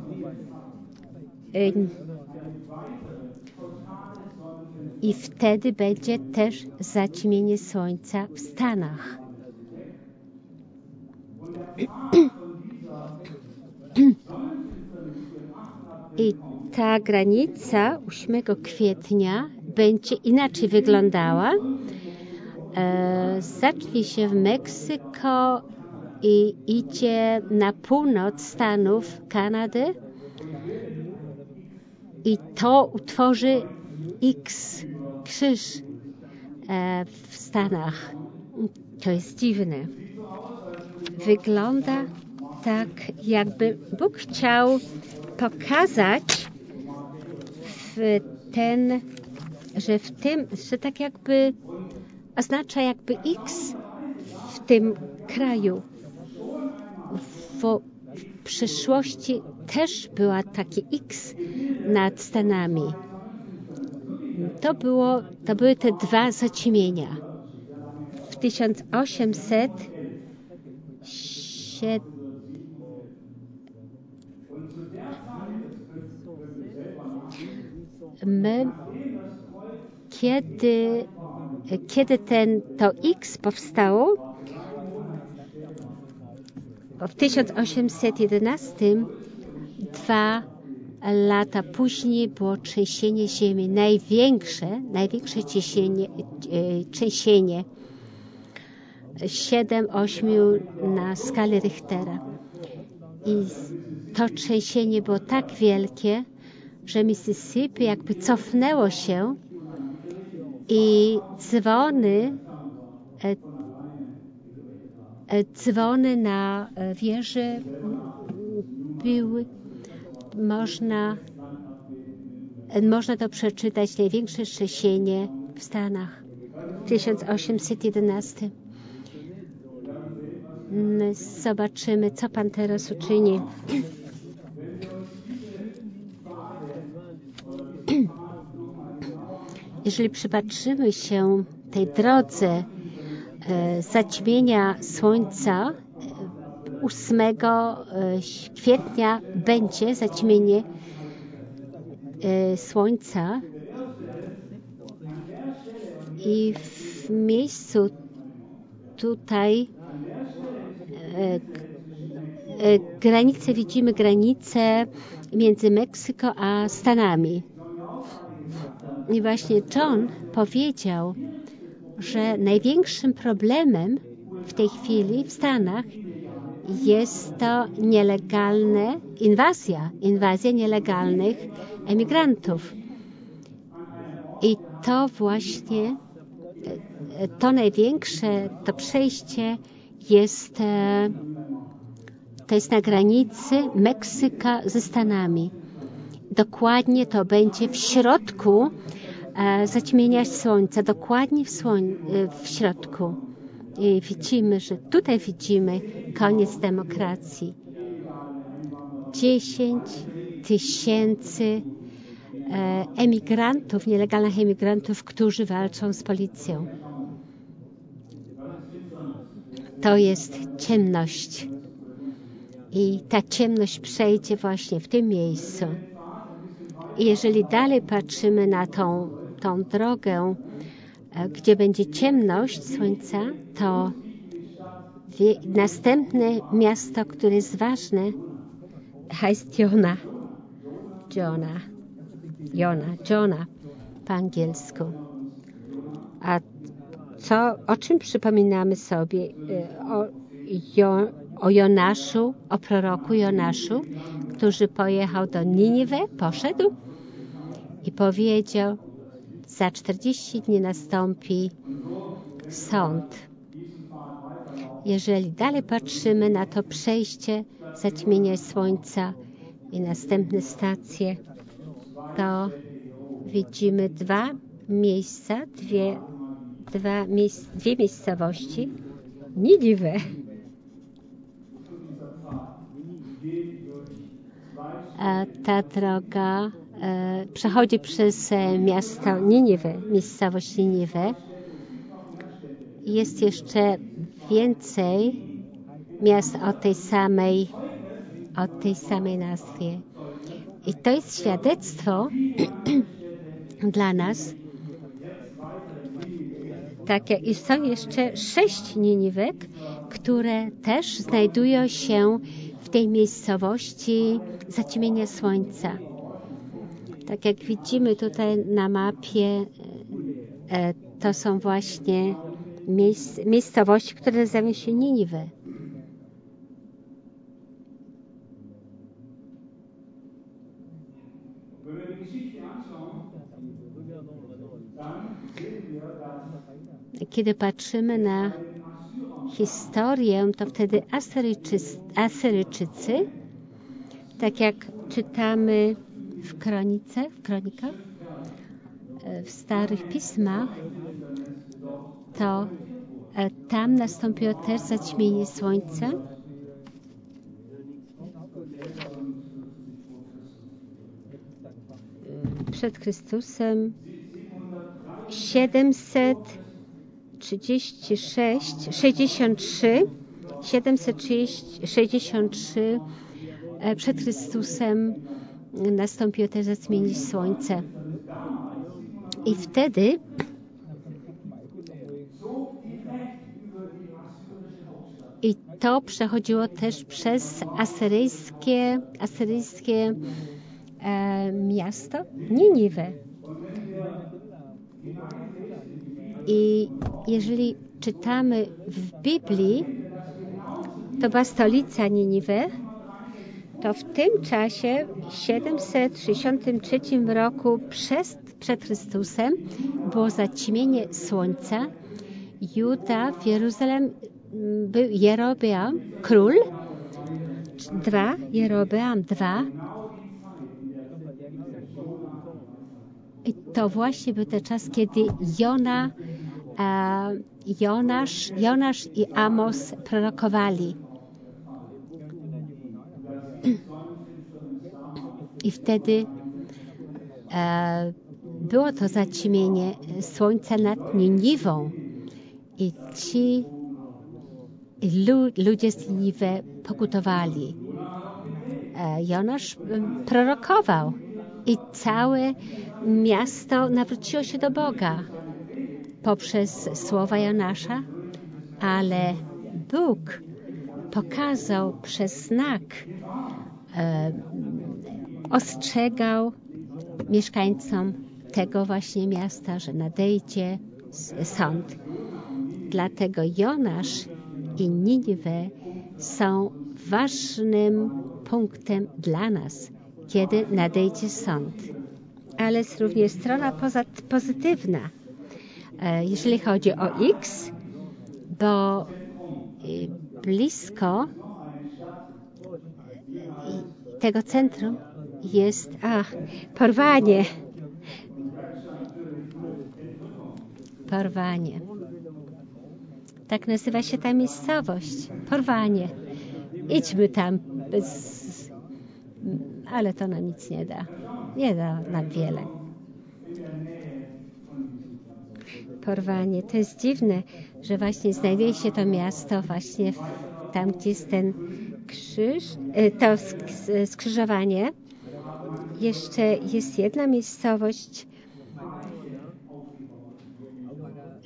i wtedy będzie też zaćmienie słońca w Stanach. I ta granica 8 kwietnia będzie inaczej wyglądała. Zacznie się w Meksyko i idzie na północ Stanów, Kanady. I to utworzy X, krzyż w Stanach. To jest dziwne. Wygląda tak, jakby Bóg chciał pokazać że tak jakby oznacza jakby X w tym kraju. W przyszłości też była takie X nad Stanami. To były te 2 zaćmienia. W 1800 kiedy to X powstało, w 1811, 2 lata później było trzęsienie ziemi, największe trzęsienie, 7-8 na skalę Richtera. I to trzęsienie było tak wielkie, że Mississippi jakby cofnęło się i dzwony na wieży były, można to przeczytać, największe trzęsienie w Stanach w 1811. Zobaczymy, co Pan teraz uczyni. Jeżeli przypatrzymy się tej drodze zaćmienia słońca, 8 kwietnia będzie zaćmienie słońca i w miejscu tutaj widzimy granicę między Meksyko a Stanami. I właśnie John powiedział, że największym problemem w tej chwili w Stanach jest to nielegalna inwazja nielegalnych emigrantów. I to właśnie, to największe, to przejście jest na granicy Meksyka ze Stanami. Dokładnie to będzie w środku zaćmienia słońca, dokładnie w środku. I widzimy, że tutaj widzimy koniec demokracji. 10 000 emigrantów, nielegalnych emigrantów, którzy walczą z policją. To jest ciemność. I ta ciemność przejdzie właśnie w tym miejscu. I jeżeli dalej patrzymy na tą drogę gdzie będzie ciemność słońca, to następne miasto, które jest ważne, heißt Jona po angielsku. A o czym przypominamy sobie? O Jonaszu, o proroku Jonaszu, który pojechał do Niniwy, poszedł i powiedział, za 40 dni nastąpi sąd. Jeżeli dalej patrzymy na to przejście, zaćmienie słońca i następne stacje, to widzimy dwie miejscowości. Niniwę. Ta droga przechodzi przez miasto Niniwy, miejscowość Niniwę. Jest jeszcze więcej miast o tej samej nazwie. I to jest świadectwo dla nas. I są jeszcze 6 Niniwek, które też znajdują się w tej miejscowości zaćmienia słońca. Tak jak widzimy tutaj na mapie, to są właśnie miejscowości, które nazywają się Niniwę. Kiedy patrzymy na historię, to wtedy Asyryjczycy, tak jak czytamy w kronikach, w starych pismach, to tam nastąpiło też zaćmienie słońca. Przed Chrystusem 763 przed Chrystusem nastąpiło też zaćmienie słońca. I wtedy to przechodziło też przez asyryjskie miasto Niniwę. I jeżeli czytamy w Biblii, to była stolica Niniwy, to w tym czasie, w 763 roku przed Chrystusem, było zaćmienie słońca. Juda w Jeruzalem był Jerobeam, król, Jerobeam II. I to właśnie był ten czas, kiedy Jonasz i Amos prorokowali. I wtedy było to zaćmienie słońca nad Niniwą. I ci ludzie z Niniwy pokutowali. Jonasz prorokował i całe miasto nawróciło się do Boga poprzez słowa Jonasza, ale Bóg pokazał przez znak, ostrzegał mieszkańcom tego właśnie miasta, że nadejdzie sąd. Dlatego Jonasz i Niniwę są ważnym punktem dla nas, kiedy nadejdzie sąd. Ale jest również strona pozytywna. Jeżeli chodzi o X, bo blisko tego centrum jest Porwanie. Tak nazywa się ta miejscowość. Porwanie. Idźmy tam, ale to nam nic nie da. Nie da nam wiele. Porwanie. To jest dziwne, że właśnie znajduje się to miasto właśnie tam, gdzie jest ten krzyż, to skrzyżowanie. Jeszcze jest jedna miejscowość,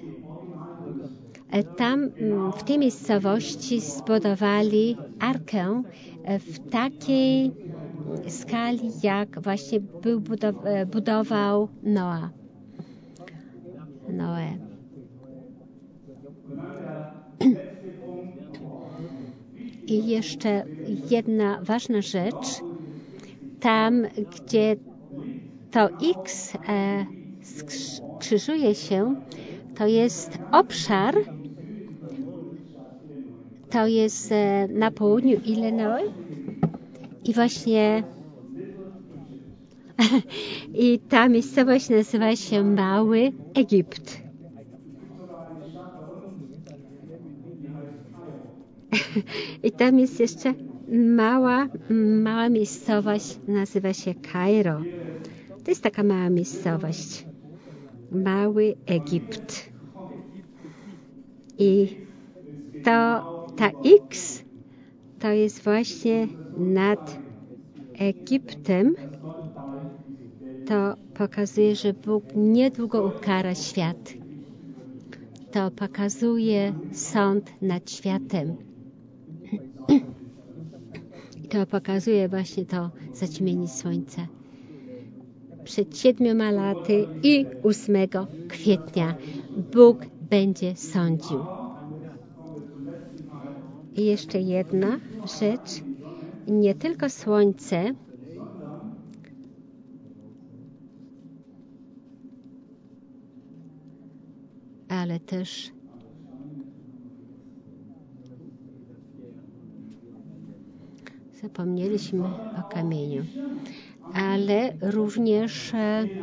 Tam w tej miejscowości zbudowali arkę w takiej skali, jak właśnie budował Noe. I jeszcze jedna ważna rzecz. Tam, gdzie to X skrzyżuje się, to jest obszar, to jest na południu Illinois i właśnie i ta miejscowość nazywa się Mały Egipt. I tam jest jeszcze mała miejscowość, nazywa się Kairo. To jest taka mała miejscowość. Mały Egipt. I ta X to jest właśnie nad Egiptem. To pokazuje, że Bóg niedługo ukara świat. To pokazuje sąd nad światem. I to pokazuje właśnie to zaćmienie słońca. Przed 7 laty i 8 kwietnia Bóg będzie sądził. I jeszcze jedna rzecz. Nie tylko słońce, ale też zapomnieliśmy o kamieniu, ale również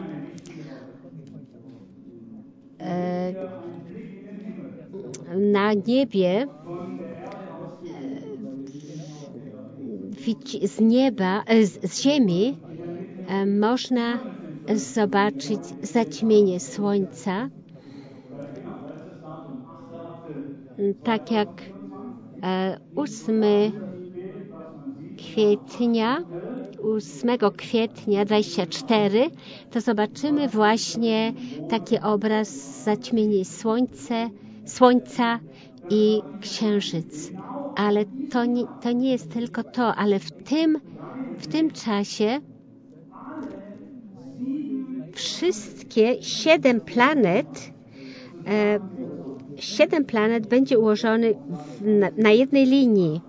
na niebie z nieba, z ziemi można zobaczyć zaćmienie słońca, tak jak 8 kwietnia 24, to zobaczymy właśnie taki obraz zaćmienie słońca i księżyc. Ale to nie jest tylko to, ale w tym czasie wszystkie 7 planet będzie ułożony na jednej linii.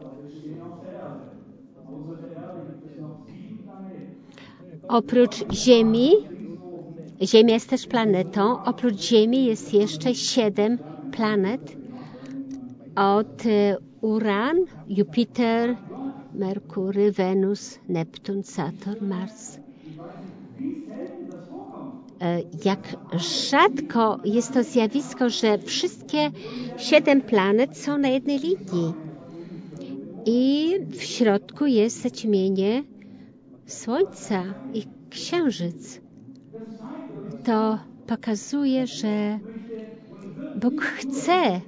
Oprócz Ziemi, Ziemia jest też planetą, oprócz Ziemi jest jeszcze 7 planet. Od Uran, Jupiter, Merkury, Wenus, Neptun, Saturn, Mars. Jak rzadko jest to zjawisko, że wszystkie 7 planet są na jednej linii. I w środku jest zaćmienie Słońca i Księżyc. To pokazuje, że Bóg chce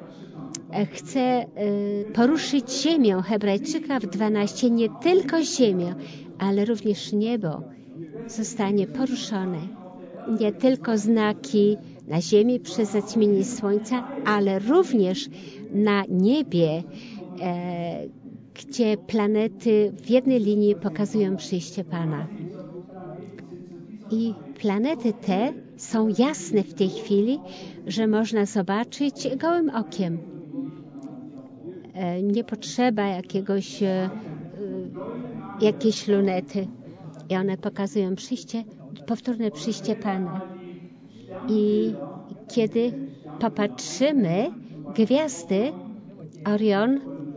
poruszyć ziemię. Hebrajczyka w 12, nie tylko ziemię, ale również niebo zostanie poruszone. Nie tylko znaki na ziemi przez zaćmienie słońca, ale również na niebie, gdzie planety w jednej linii pokazują przyjście Pana. I planety te są jasne w tej chwili, że można zobaczyć gołym okiem. Nie potrzeba jakiejś lunety. I one pokazują powtórne przyjście Pana. I kiedy popatrzymy, gwiazdy, Orion,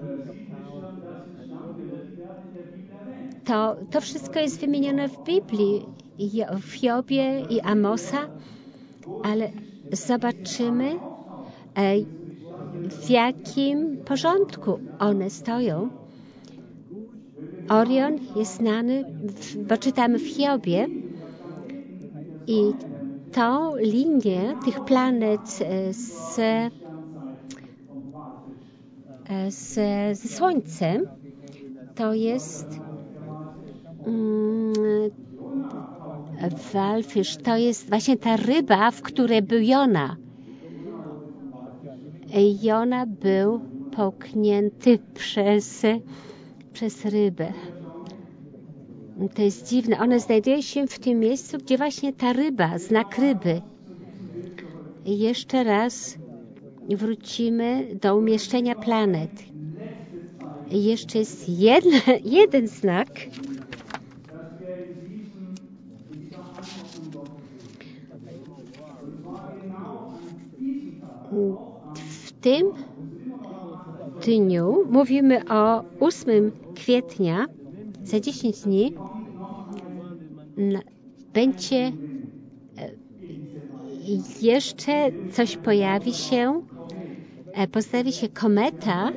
to wszystko jest wymienione w Biblii, w Hiobie i Amosa, ale zobaczymy, w jakim porządku one stoją. Orion jest znany, bo czytamy w Hiobie, i tą linię tych planet ze Słońcem to jest Walfisz, to jest właśnie ta ryba, w której był Jona. Jona był połknięty przez rybę. To jest dziwne. Ona znajduje się w tym miejscu, gdzie właśnie ta ryba, znak ryby. I jeszcze raz wrócimy do umieszczenia planet. I jeszcze jest jeden znak. W tym dniu mówimy o 8 kwietnia, za 10 dni będzie jeszcze coś pojawi się kometa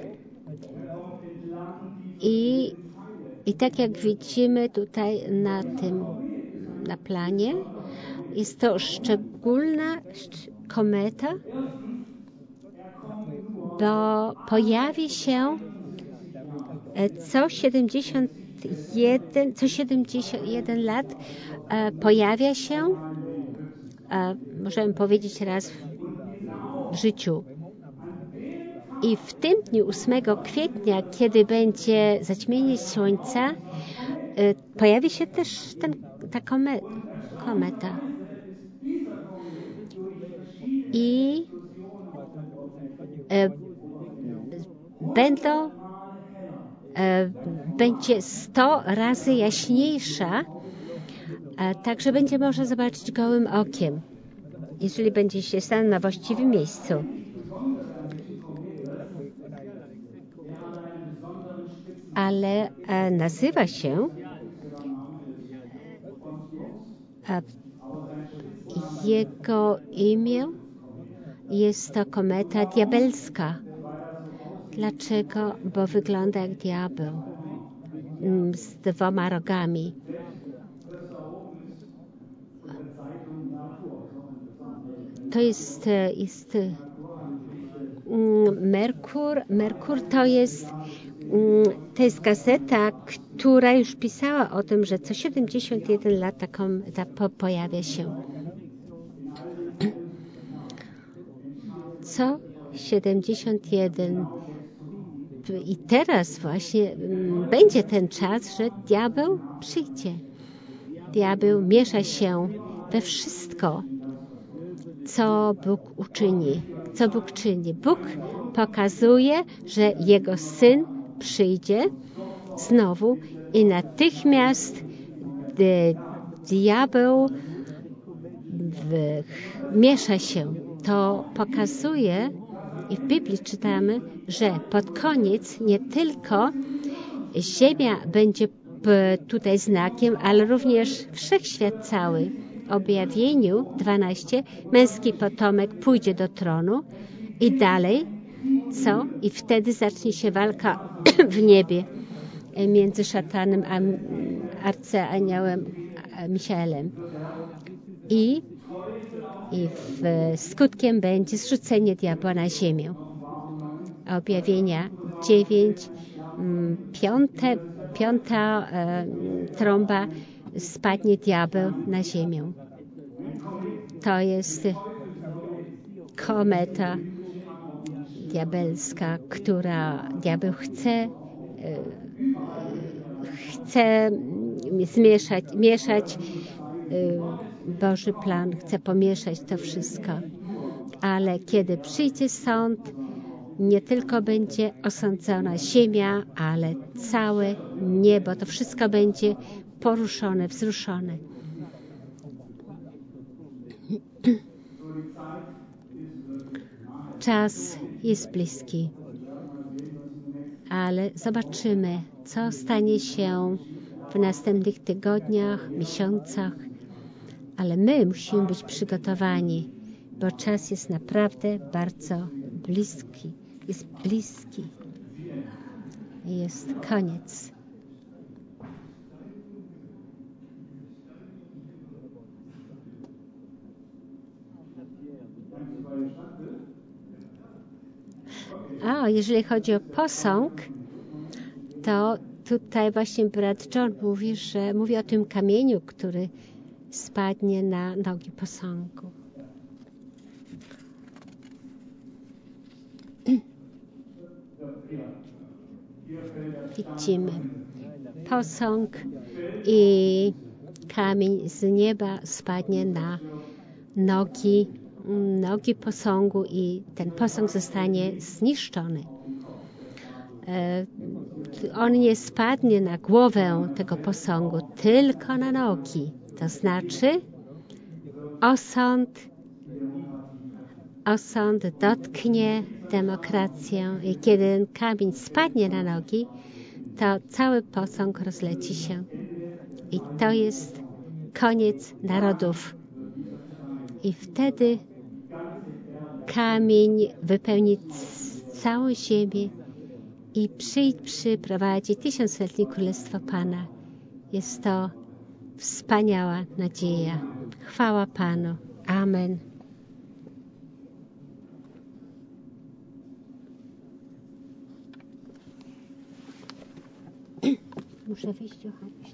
i tak jak widzimy tutaj na planie, jest to szczególna kometa, bo pojawi się co 71 lat pojawia się, możemy powiedzieć raz w życiu. I w tym dniu 8 kwietnia, kiedy będzie zaćmienie słońca, pojawi się też ta kometa. I będzie 100 razy jaśniejsza, także będzie można zobaczyć gołym okiem, jeżeli będzie się stanął na właściwym miejscu. Ale nazywa się jego imię jest to kometa diabelska. Dlaczego? Bo wygląda jak diabeł z 2 rogami. To jest Merkur to jest gazeta, która już pisała o tym, że co 71 lat ta kometa pojawia się. Co 71. I teraz właśnie będzie ten czas, że diabeł przyjdzie. Diabeł miesza się we wszystko, co Bóg uczyni. Bóg pokazuje, że Jego Syn przyjdzie znowu i natychmiast diabeł miesza się. To pokazuje i w Biblii czytamy, że pod koniec nie tylko ziemia będzie tutaj znakiem, ale również wszechświat cały. W Objawieniu 12 męski potomek pójdzie do tronu i dalej co? I wtedy zacznie się walka w niebie między szatanem a arcyaniołem Michaelem. I skutkiem będzie zrzucenie diabła na ziemię. Objawienia 9, piąta trąba, spadnie diabeł na ziemię. To jest kometa diabelska, która diabeł chce mieszać Boży plan, chce pomieszać to wszystko. Ale kiedy przyjdzie sąd, nie tylko będzie osądzona ziemia, ale całe niebo. To wszystko będzie poruszone, wzruszone. Czas jest bliski. Ale zobaczymy, co stanie się w następnych tygodniach, miesiącach. Ale my musimy być przygotowani, bo czas jest naprawdę bardzo bliski. Jest bliski. Jest koniec. Jeżeli chodzi o posąg, to tutaj właśnie brat John mówi o tym kamieniu, który spadnie na nogi posągu. Widzimy posąg i kamień z nieba spadnie na nogi posągu i ten posąg zostanie zniszczony. On nie spadnie na głowę tego posągu, tylko na nogi. To znaczy osąd dotknie demokrację i kiedy kamień spadnie na nogi, to cały posąg rozleci się. I to jest koniec narodów. I wtedy kamień wypełni całą ziemię i przyprowadzi tysiącletnie Królestwo Pana. Jest to wspaniała nadzieja. Chwała Panu. Amen. Muszę wyjść, Johannes.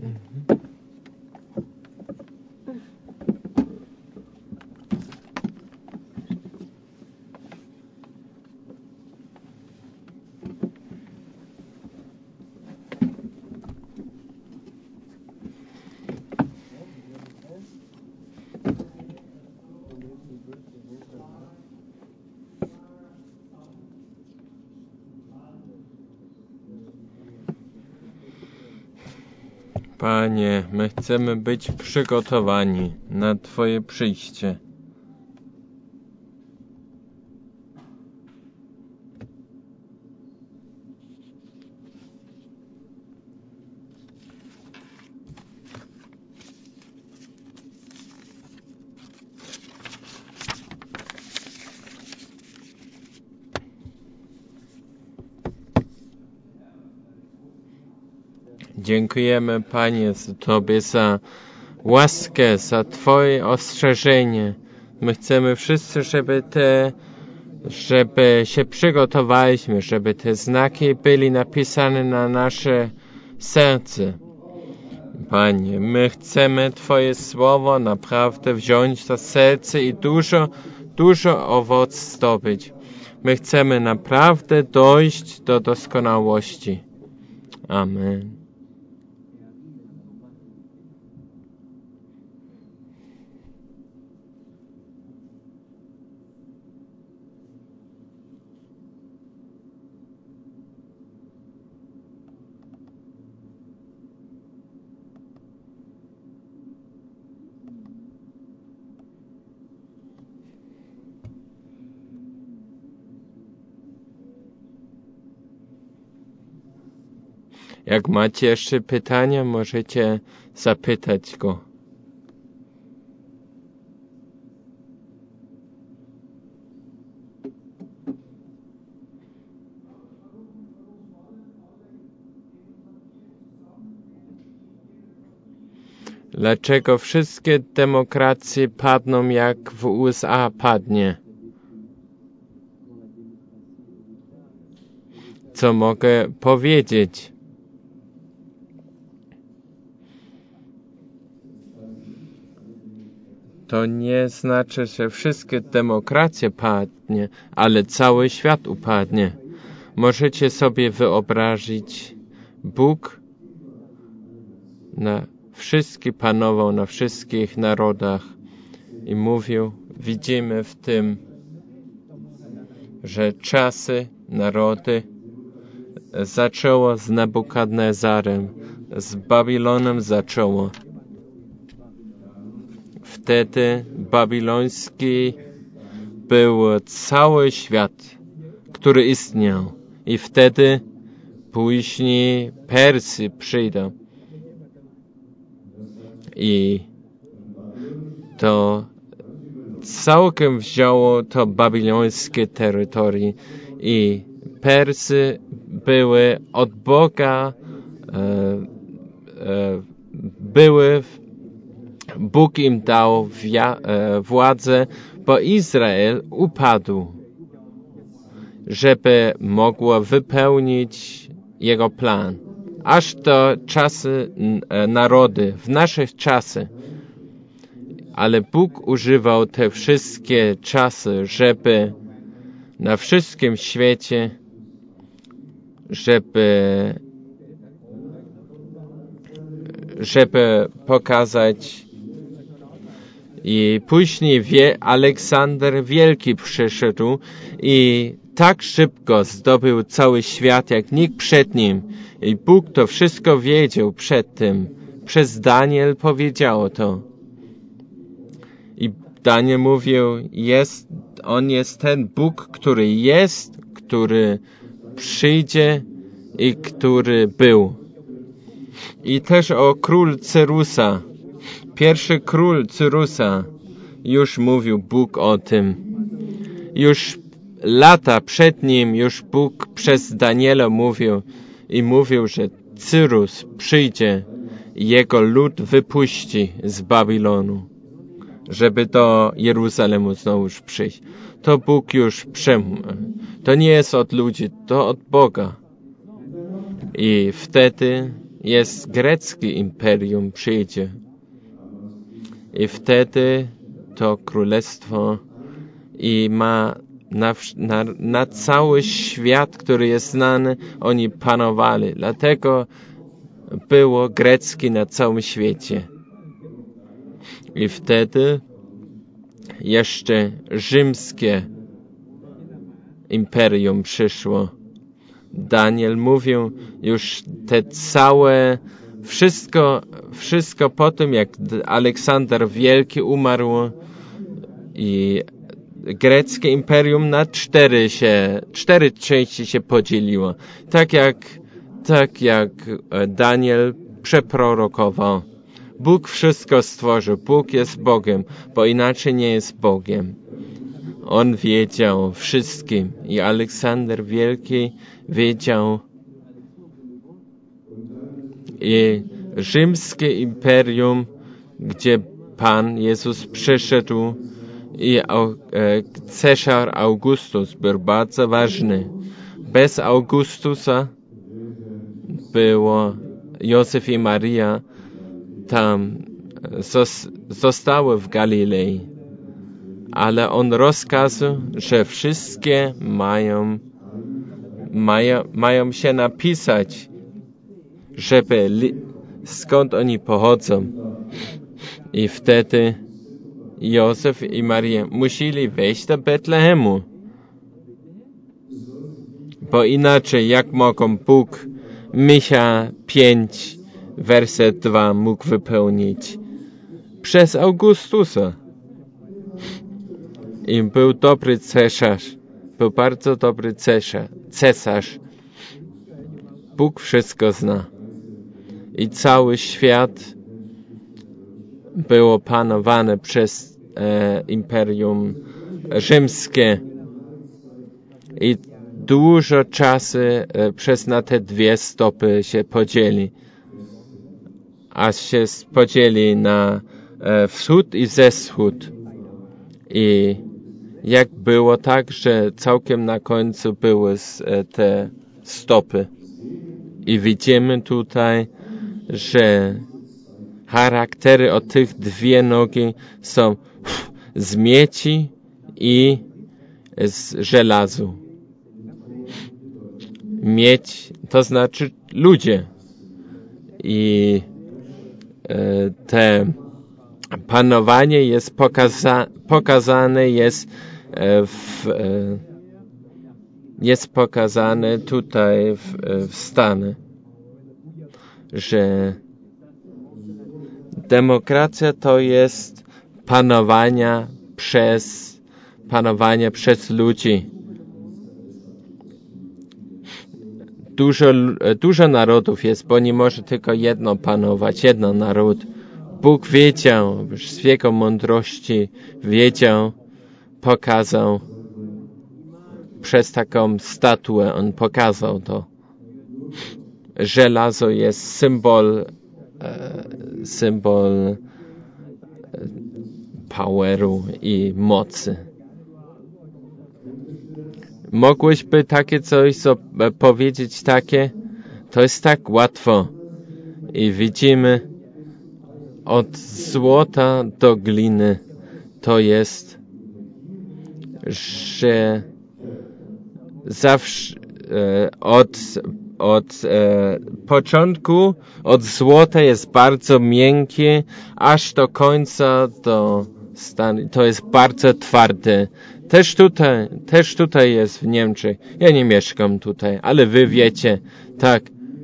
Panie, my chcemy być przygotowani na Twoje przyjście. Dziękujemy, Panie, Tobie za łaskę, za Twoje ostrzeżenie. My chcemy wszyscy, żeby się przygotowaliśmy, żeby te znaki byli napisane na nasze serce. Panie, my chcemy Twoje słowo naprawdę wziąć za serce i dużo owoc zdobyć. My chcemy naprawdę dojść do doskonałości. Amen. Jak macie jeszcze pytania, możecie zapytać go. Dlaczego wszystkie demokracje padną, jak w USA padnie? Co mogę powiedzieć? To nie znaczy, że wszystkie demokracje padnie, ale cały świat upadnie. Możecie sobie wyobrazić, Bóg panował na wszystkich narodach i mówił, widzimy w tym, że czasy, narody zaczęło z Nebukadnezarem, z Babilonem zaczęło. Wtedy babiloński był cały świat, który istniał. I wtedy później Persy przyjdą. I to całkiem wzięło to babilońskie terytorium. I Persy były od Boga, Bóg im dał władzę, bo Izrael upadł, żeby mogło wypełnić jego plan. Aż do czasy narody, w naszych czasy. Ale Bóg używał te wszystkie czasy, żeby na wszystkim świecie, żeby pokazać. I później Aleksander Wielki przyszedł i tak szybko zdobył cały świat jak nikt przed nim. I Bóg to wszystko wiedział przed tym. Przez Daniel powiedział to. I Daniel mówił, on jest ten Bóg, który przyjdzie i który był. I też o król Cyrusa. Pierwszy król Cyrusa. Już mówił Bóg o tym. Już lata przed nim już Bóg przez Daniela mówił, że Cyrus przyjdzie i jego lud wypuści z Babilonu, żeby do Jeruzalemu znowu przyjść. To Bóg już to nie jest od ludzi, to od Boga. I wtedy jest greckie imperium przyjdzie. I wtedy to królestwo i ma na cały świat, który jest znany, oni panowali. Dlatego było greckie na całym świecie. I wtedy jeszcze rzymskie imperium przyszło. Daniel mówił już te całe, wszystko po tym, jak Aleksander Wielki umarł i greckie imperium na cztery części się podzieliło. Tak jak Daniel przeprorokował. Bóg wszystko stworzył. Bóg jest Bogiem, bo inaczej nie jest Bogiem. On wiedział wszystkim i Aleksander Wielki wiedział. I rzymskie imperium, gdzie Pan Jezus przyszedł i Cezar Augustus był bardzo ważny. Bez Augustusa było Józef i Maria tam zostały w Galilei. Ale on rozkazał, że wszystkie mają się napisać, skąd oni pochodzą. I wtedy Józef i Maria musieli wejść do Betlehemu. Bo inaczej jak mogą Bóg Micha 5, werset 2 mógł wypełnić? Przez Augustusa. I był dobry cesarz. Był bardzo dobry cesarz. Bóg wszystko zna. I cały świat było panowane przez imperium rzymskie. I dużo czasu przez na te dwie stopy się podzieli. Aż się podzieli na wschód i zachód. I jak było tak, że całkiem na końcu były te stopy. I widzimy tutaj, że charaktery od tych dwie nogi są z miedzi i z żelazu. Miedź to znaczy ludzie. I te panowanie jest pokazane jest pokazane tutaj w Stanach, że demokracja to jest panowanie przez ludzi. Dużo narodów jest, bo nie może tylko jedno panować, jeden naród. Bóg wiedział, z jego mądrości pokazał, przez taką statuę on pokazał to. Żelazo jest symbol poweru i mocy. Mogłyśmy takie coś powiedzieć takie? To jest tak łatwo. I widzimy od złota do gliny to jest, że zawsze od początku, od złota jest bardzo miękkie, aż do końca to jest bardzo twarde. Też tutaj jest w Niemczech. Ja nie mieszkam tutaj, ale wy wiecie, tak,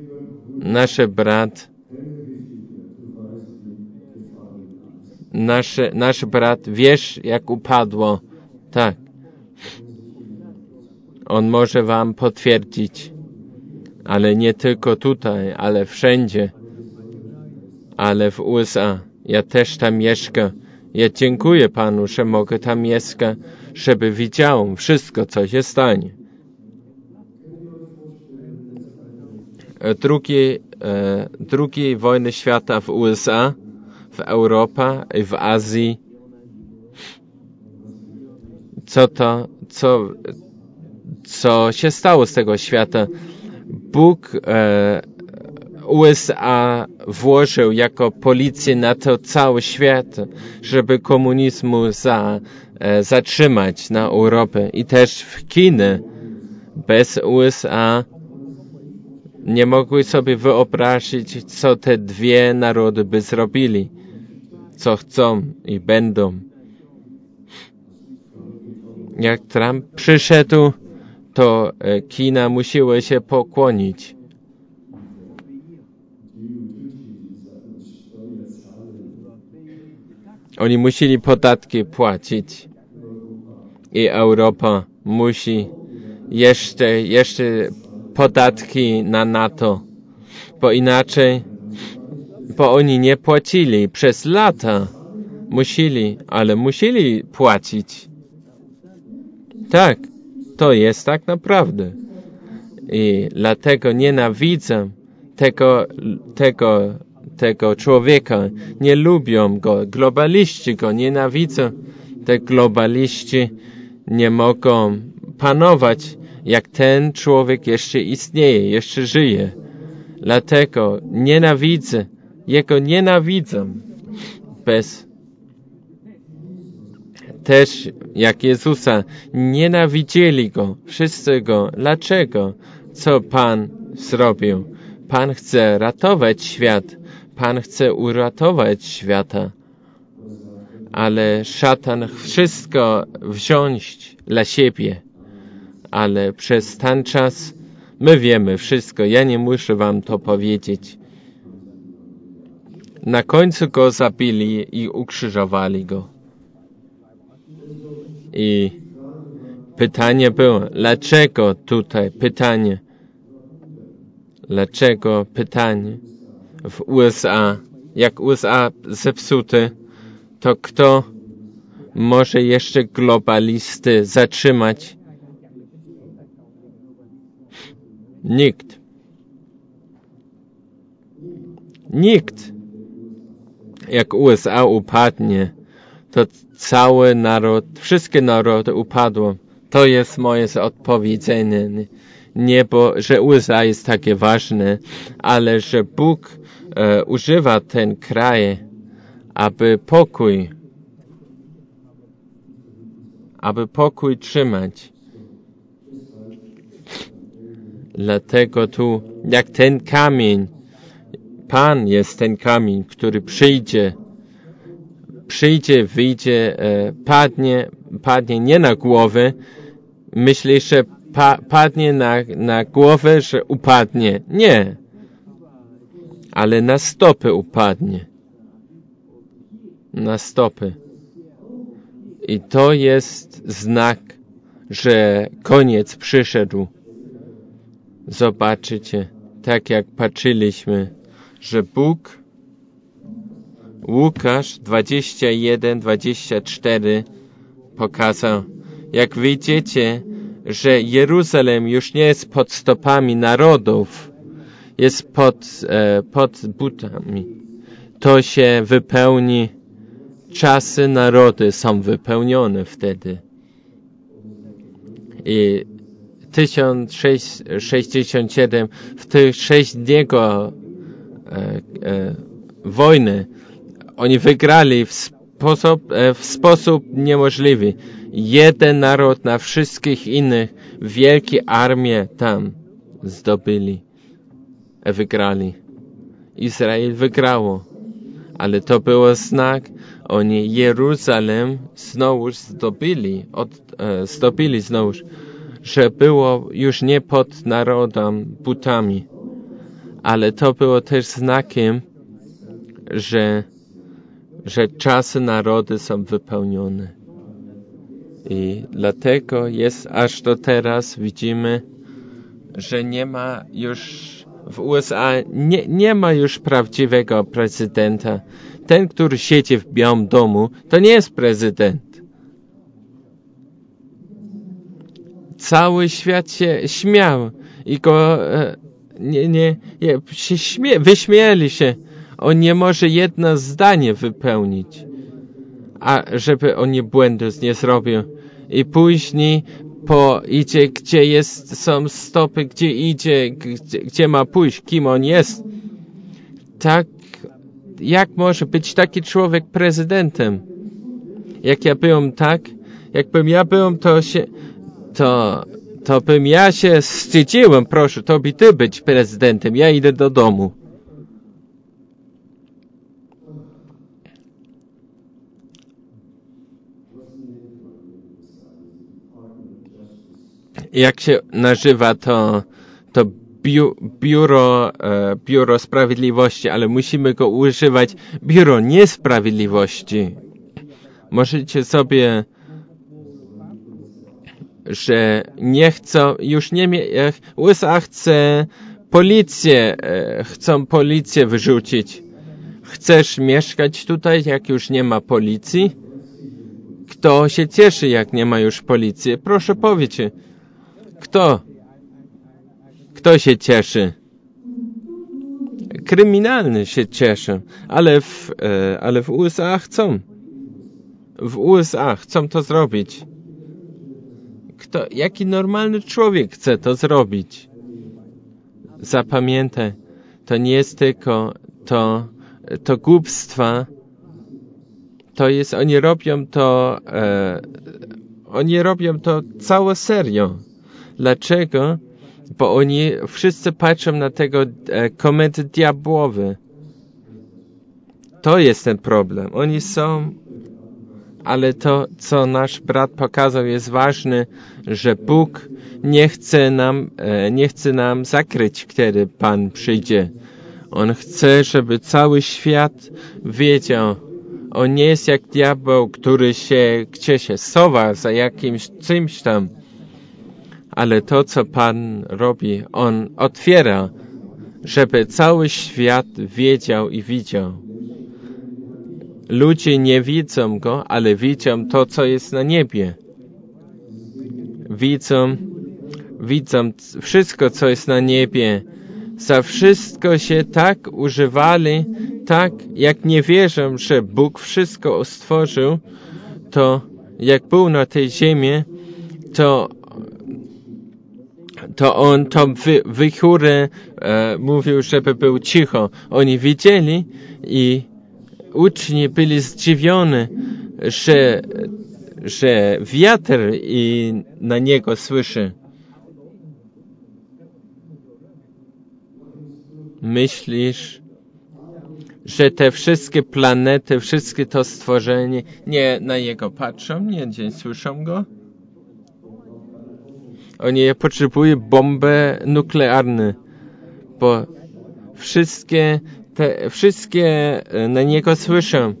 nasz brat, wiesz jak upadło, tak. On może wam potwierdzić, ale nie tylko tutaj, ale wszędzie, ale w USA. Ja też tam mieszkam. Ja dziękuję Panu, że mogę tam mieszkać, żeby widział wszystko, co się stanie. Drugiej wojny świata w USA, w Europie i w Azji. Co się stało z tego świata? Bóg USA włożył jako policję na to cały świat, żeby komunizmu zatrzymać na Europę. I też w Chinach bez USA nie mogły sobie wyobrazić, co te dwie narody by zrobili, co chcą i będą. Jak Trump przyszedł, to China musiały się pokłonić. Oni musieli podatki płacić. I Europa musi jeszcze podatki na NATO. Bo inaczej, bo oni nie płacili przez lata. Musieli płacić. Tak, to jest tak naprawdę. I dlatego nienawidzę tego człowieka. Nie lubią go. Globaliści go nienawidzą. Te globaliści nie mogą panować, jak ten człowiek jeszcze istnieje, jeszcze żyje. Dlatego nienawidzę. Jego nienawidzę. Też jak Jezusa nienawidzieli go, wszyscy go. Dlaczego? Co Pan zrobił? Pan chce ratować świat. Pan chce uratować świata. Ale szatan wszystko wziąć dla siebie. Ale przez ten czas my wiemy wszystko. Ja nie muszę wam to powiedzieć. Na końcu go zabili i ukrzyżowali go. I pytanie było, dlaczego tutaj? Dlaczego pytanie? W USA, jak USA zepsute, to kto może jeszcze globalisty zatrzymać? Nikt. Jak USA upadnie, to cały naród, wszystkie narody upadło. To jest moje odpowiedzenie. Nie, że USA jest takie ważne, ale że Bóg używa ten kraj, aby pokój trzymać. Dlatego tu, jak ten kamień, Pan jest ten kamień, który wyjdzie, padnie nie na głowę, myśli, że padnie na głowę, że upadnie. Nie. Ale na stopy upadnie. Na stopy. I to jest znak, że koniec przyszedł. Zobaczycie, tak jak patrzyliśmy, że Bóg, Łukasz 21-24 pokazał, jak widzicie, że Jeruzalem już nie jest pod stopami narodów, jest pod butami. To się wypełni, czasy narody są wypełnione wtedy. I 1067 w tych 6 dni wojny oni wygrali w sposób niemożliwy. Jeden naród na wszystkich innych wielkie armie tam zdobyli, wygrali. Izrael wygrało, ale to było znak, oni Jeruzalem znowu zdobyli znowu, że było już nie pod narodem butami, ale to było też znakiem, że czasy narody są wypełnione. I dlatego jest aż do teraz widzimy, że nie ma już w USA nie ma już prawdziwego prezydenta. Ten, który siedzi w Białym Domu, to nie jest prezydent. Cały świat się śmiał i go wyśmieli się. On nie może jedno zdanie wypełnić, a żeby on błędu nie zrobił. I później idzie, gdzie są stopy, gdzie idzie, gdzie ma pójść, kim on jest. Tak, jak może być taki człowiek prezydentem? Jak ja byłem jakbym ja byłem, to bym ja się wstydziłem, proszę, to by ty być prezydentem, ja idę do domu. Jak się nazywa to biuro sprawiedliwości, ale musimy go używać biuro niesprawiedliwości. Możecie sobie, że nie chcą, już nie USA chcą policję wyrzucić. Chcesz mieszkać tutaj, jak już nie ma policji? Kto się cieszy, jak nie ma już policji? Proszę powiedzcie. Kto się cieszy? Kryminalny się cieszy, ale w USA chcą. W USA chcą to zrobić. Jaki normalny człowiek chce to zrobić? Zapamiętaj, to nie jest tylko to głupstwa. To jest, oni robią to całe serio. Dlaczego? Bo oni wszyscy patrzą na tego komedy diabłowe. To jest ten problem. Oni są, ale to, co nasz brat pokazał, jest ważne, że Bóg nie chce nam zakryć, kiedy Pan przyjdzie. On chce, żeby cały świat wiedział. On nie jest jak diabeł, który gdzie się sowa za jakimś czymś tam. Ale to, co Pan robi, On otwiera, żeby cały świat wiedział i widział. Ludzie nie widzą Go, ale widzą to, co jest na niebie. Widzą wszystko, co jest na niebie. Za wszystko się tak używali, tak jak nie wierzą, że Bóg wszystko stworzył, to jak był na tej ziemi, to on tą wichurę mówił, żeby był cicho. Oni widzieli i uczni byli zdziwieni, że wiatr i na niego słyszy. Myślisz, że te wszystkie planety, wszystkie to stworzenie nie na niego patrzą, nie słyszą go? Oni potrzebują bomby nuklearne, bo wszystkie na niego słyszą.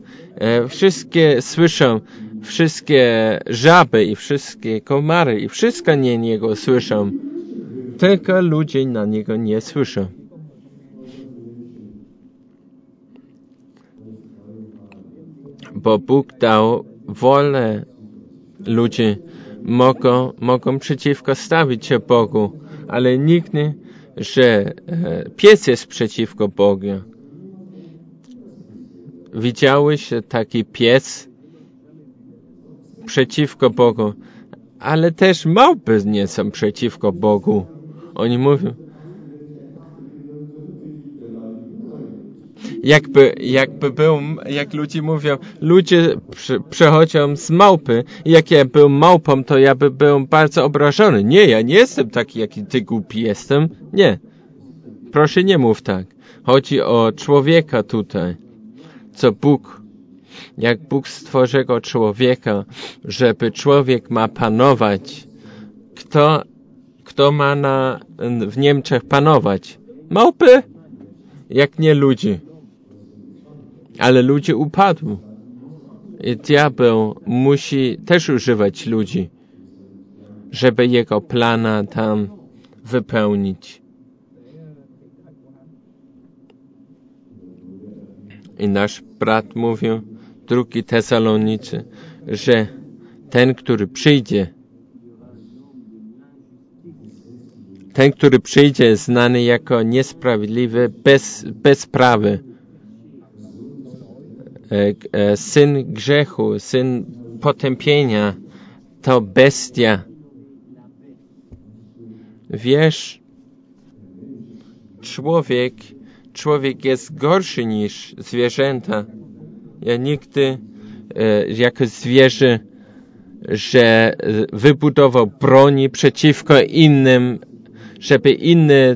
Wszystkie żaby i wszystkie komary i wszystko na niego słyszą. Tylko ludzie na niego nie słyszą. Bo Bóg dał wolę ludzie. Mogą przeciwko stawić się Bogu, ale nikt nie, że pies jest przeciwko Bogu. Widziałeś taki pies przeciwko Bogu, ale też małpy nie są przeciwko Bogu. Oni mówią, jak ludzie mówią, ludzie przechodzą z małpy, jak ja był małpą, to ja był bardzo obrażony. Nie, ja nie jestem taki, jaki ty głupi jestem. Nie. Proszę nie mów tak. Chodzi o człowieka tutaj. Jak Bóg stworzył człowieka, żeby człowiek ma panować. Kto ma w Niemczech panować? Małpy? Jak nie ludzi. Ale ludzie upadł. I diabeł musi też używać ludzi, żeby jego plana tam wypełnić. I nasz brat mówił, 2 Tesalonicy, że ten, który przyjdzie, jest znany jako niesprawiedliwy, bezprawy. Syn grzechu, syn potępienia, to bestia. Wiesz, człowiek jest gorszy niż zwierzęta. Ja nigdy jako zwierzę, że wybudował broni przeciwko innym, żeby inne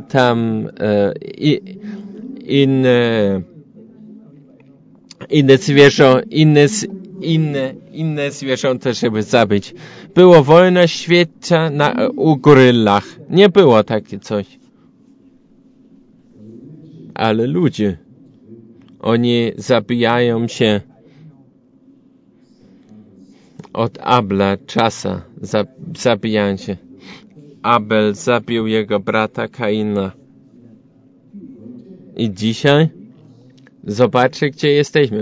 zwierzęta, żeby zabić. Była wojna świata u gorylach. Nie było takie coś. Ale ludzie, oni zabijają się od Abla czasa. Zabijają się. Abel zabił jego brata Kaina. I dzisiaj zobaczcie, gdzie jesteśmy.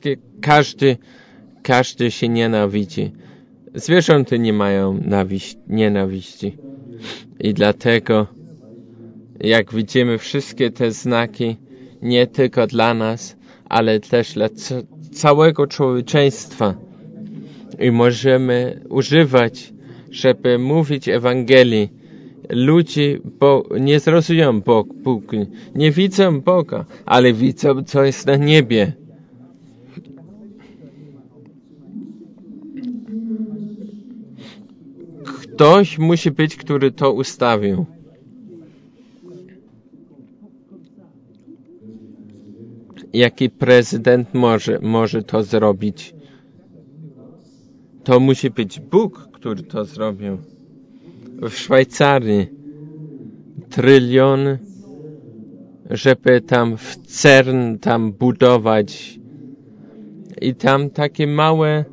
Każdy się nienawidzi. Zwierzęta nie mają nienawiści. I dlatego, jak widzimy wszystkie te znaki, nie tylko dla nas, ale też dla całego człowieczeństwa. I możemy używać, żeby mówić Ewangelii. Ludzie nie zrozumieją Bóg, nie widzą Boga, ale widzą, co jest na niebie. Ktoś musi być, który to ustawił. Jaki prezydent może to zrobić? To musi być Bóg, który to zrobił. W Szwajcarii tryliony, żeby tam w CERN tam budować i tam takie małe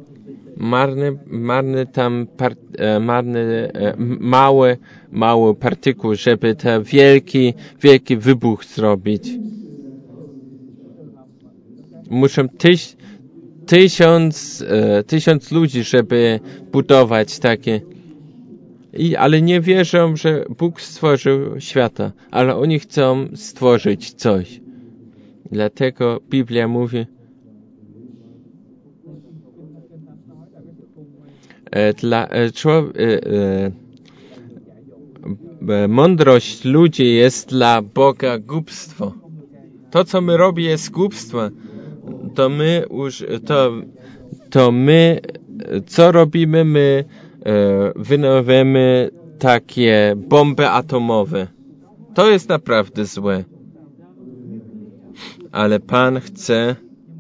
małe partykuły, żeby ten wielki wybuch zrobić. Muszą 1000 ludzi, żeby budować takie. Ale nie wierzą, że Bóg stworzył świata, ale oni chcą stworzyć coś. Dlatego Biblia mówi, mądrość ludzi jest dla Boga głupstwo. To, co my robimy, jest głupstwo. To my co robimy? My wynajmujemy takie bomby atomowe. To jest naprawdę złe. Ale Pan chce,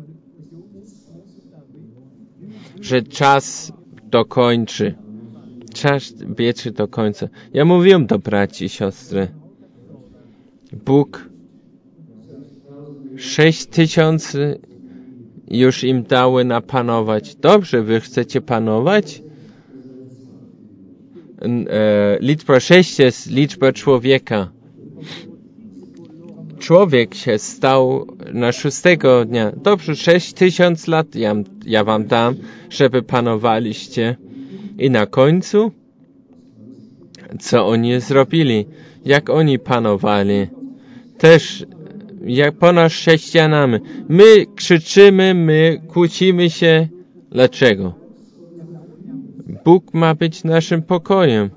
że czas dokończy. Czas bieczy do końca. Ja mówiłem do braci i siostry. Bóg 6000 już im dały napanować. Dobrze, wy chcecie panować? Liczba 6 jest liczba człowieka. Człowiek się stał na 6 dnia. Dobrze, 6000 lat ja wam dam, żeby panowaliście. I na końcu, co oni zrobili? Jak oni panowali? Też jak ponad chrześcijanami. My krzyczymy, my kłócimy się. Dlaczego? Bóg ma być naszym pokojem.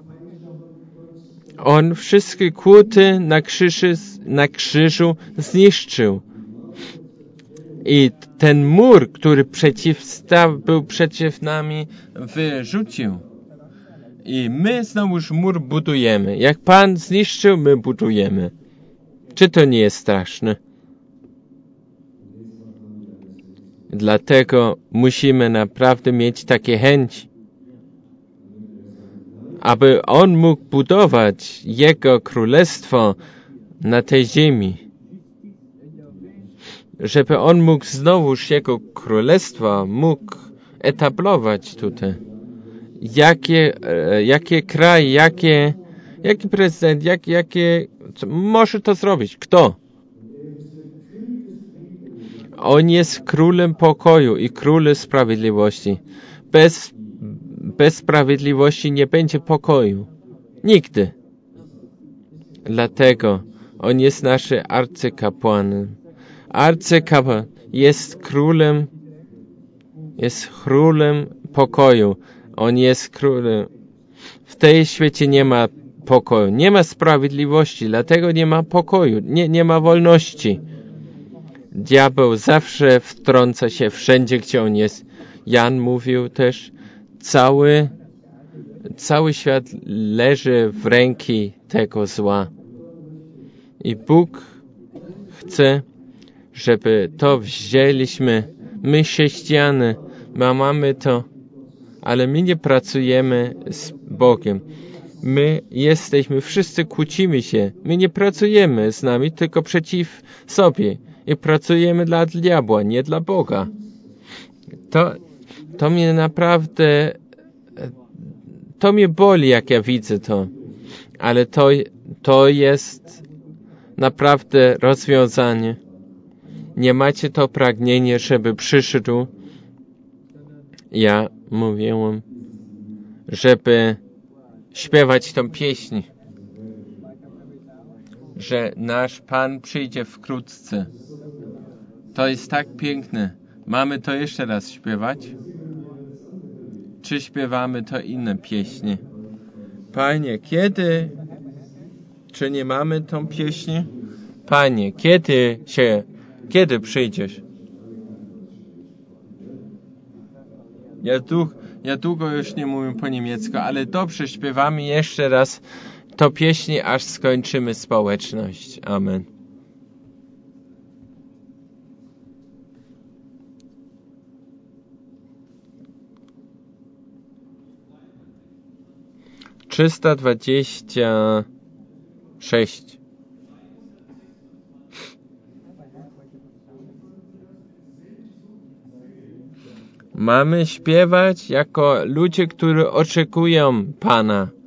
On wszystkie kłopoty na krzyżu zniszczył. I ten mur, który był przeciw nami, wyrzucił. I my znowuż mur budujemy. Jak Pan zniszczył, my budujemy. Czy to nie jest straszne? Dlatego musimy naprawdę mieć takie chęci, aby On mógł budować Jego królestwo na tej ziemi. Żeby On mógł znowuż Jego królestwo mógł etablować tutaj. Jakie kraj, jaki prezydent, może to zrobić? Kto? On jest królem pokoju i królem sprawiedliwości. Bez sprawiedliwości nie będzie pokoju. Nigdy. Dlatego On jest naszym arcykapłanem. Arcykapłan jest królem pokoju. On jest królem. W tej świecie nie ma pokoju. Nie ma sprawiedliwości, dlatego nie ma pokoju. Nie ma wolności. Diabeł zawsze wtrąca się wszędzie, gdzie on jest. Jan mówił też, cały świat leży w ręki tego zła. I Bóg chce, żeby to wzięliśmy. My chrześcijanie, mamy to, ale my nie pracujemy z Bogiem. My wszyscy kłócimy się. My nie pracujemy z nami, tylko przeciw sobie. I pracujemy dla diabła, nie dla Boga. To mnie naprawdę, to mnie boli, jak ja widzę to. Ale to jest naprawdę rozwiązanie. Nie macie to pragnienie, żeby przyszedł. Ja mówiłem, żeby śpiewać tą pieśń, że nasz Pan przyjdzie wkrótce. To jest tak piękne. Mamy to jeszcze raz śpiewać? Czy śpiewamy to inne pieśni? Panie, czy nie mamy tą pieśni? Panie, kiedy przyjdziesz? Ja długo już nie mówię po niemiecku, ale dobrze śpiewamy jeszcze raz to pieśni, aż skończymy społeczność. Amen. Trzysta 26. Mamy śpiewać jako ludzie, którzy oczekują Pana.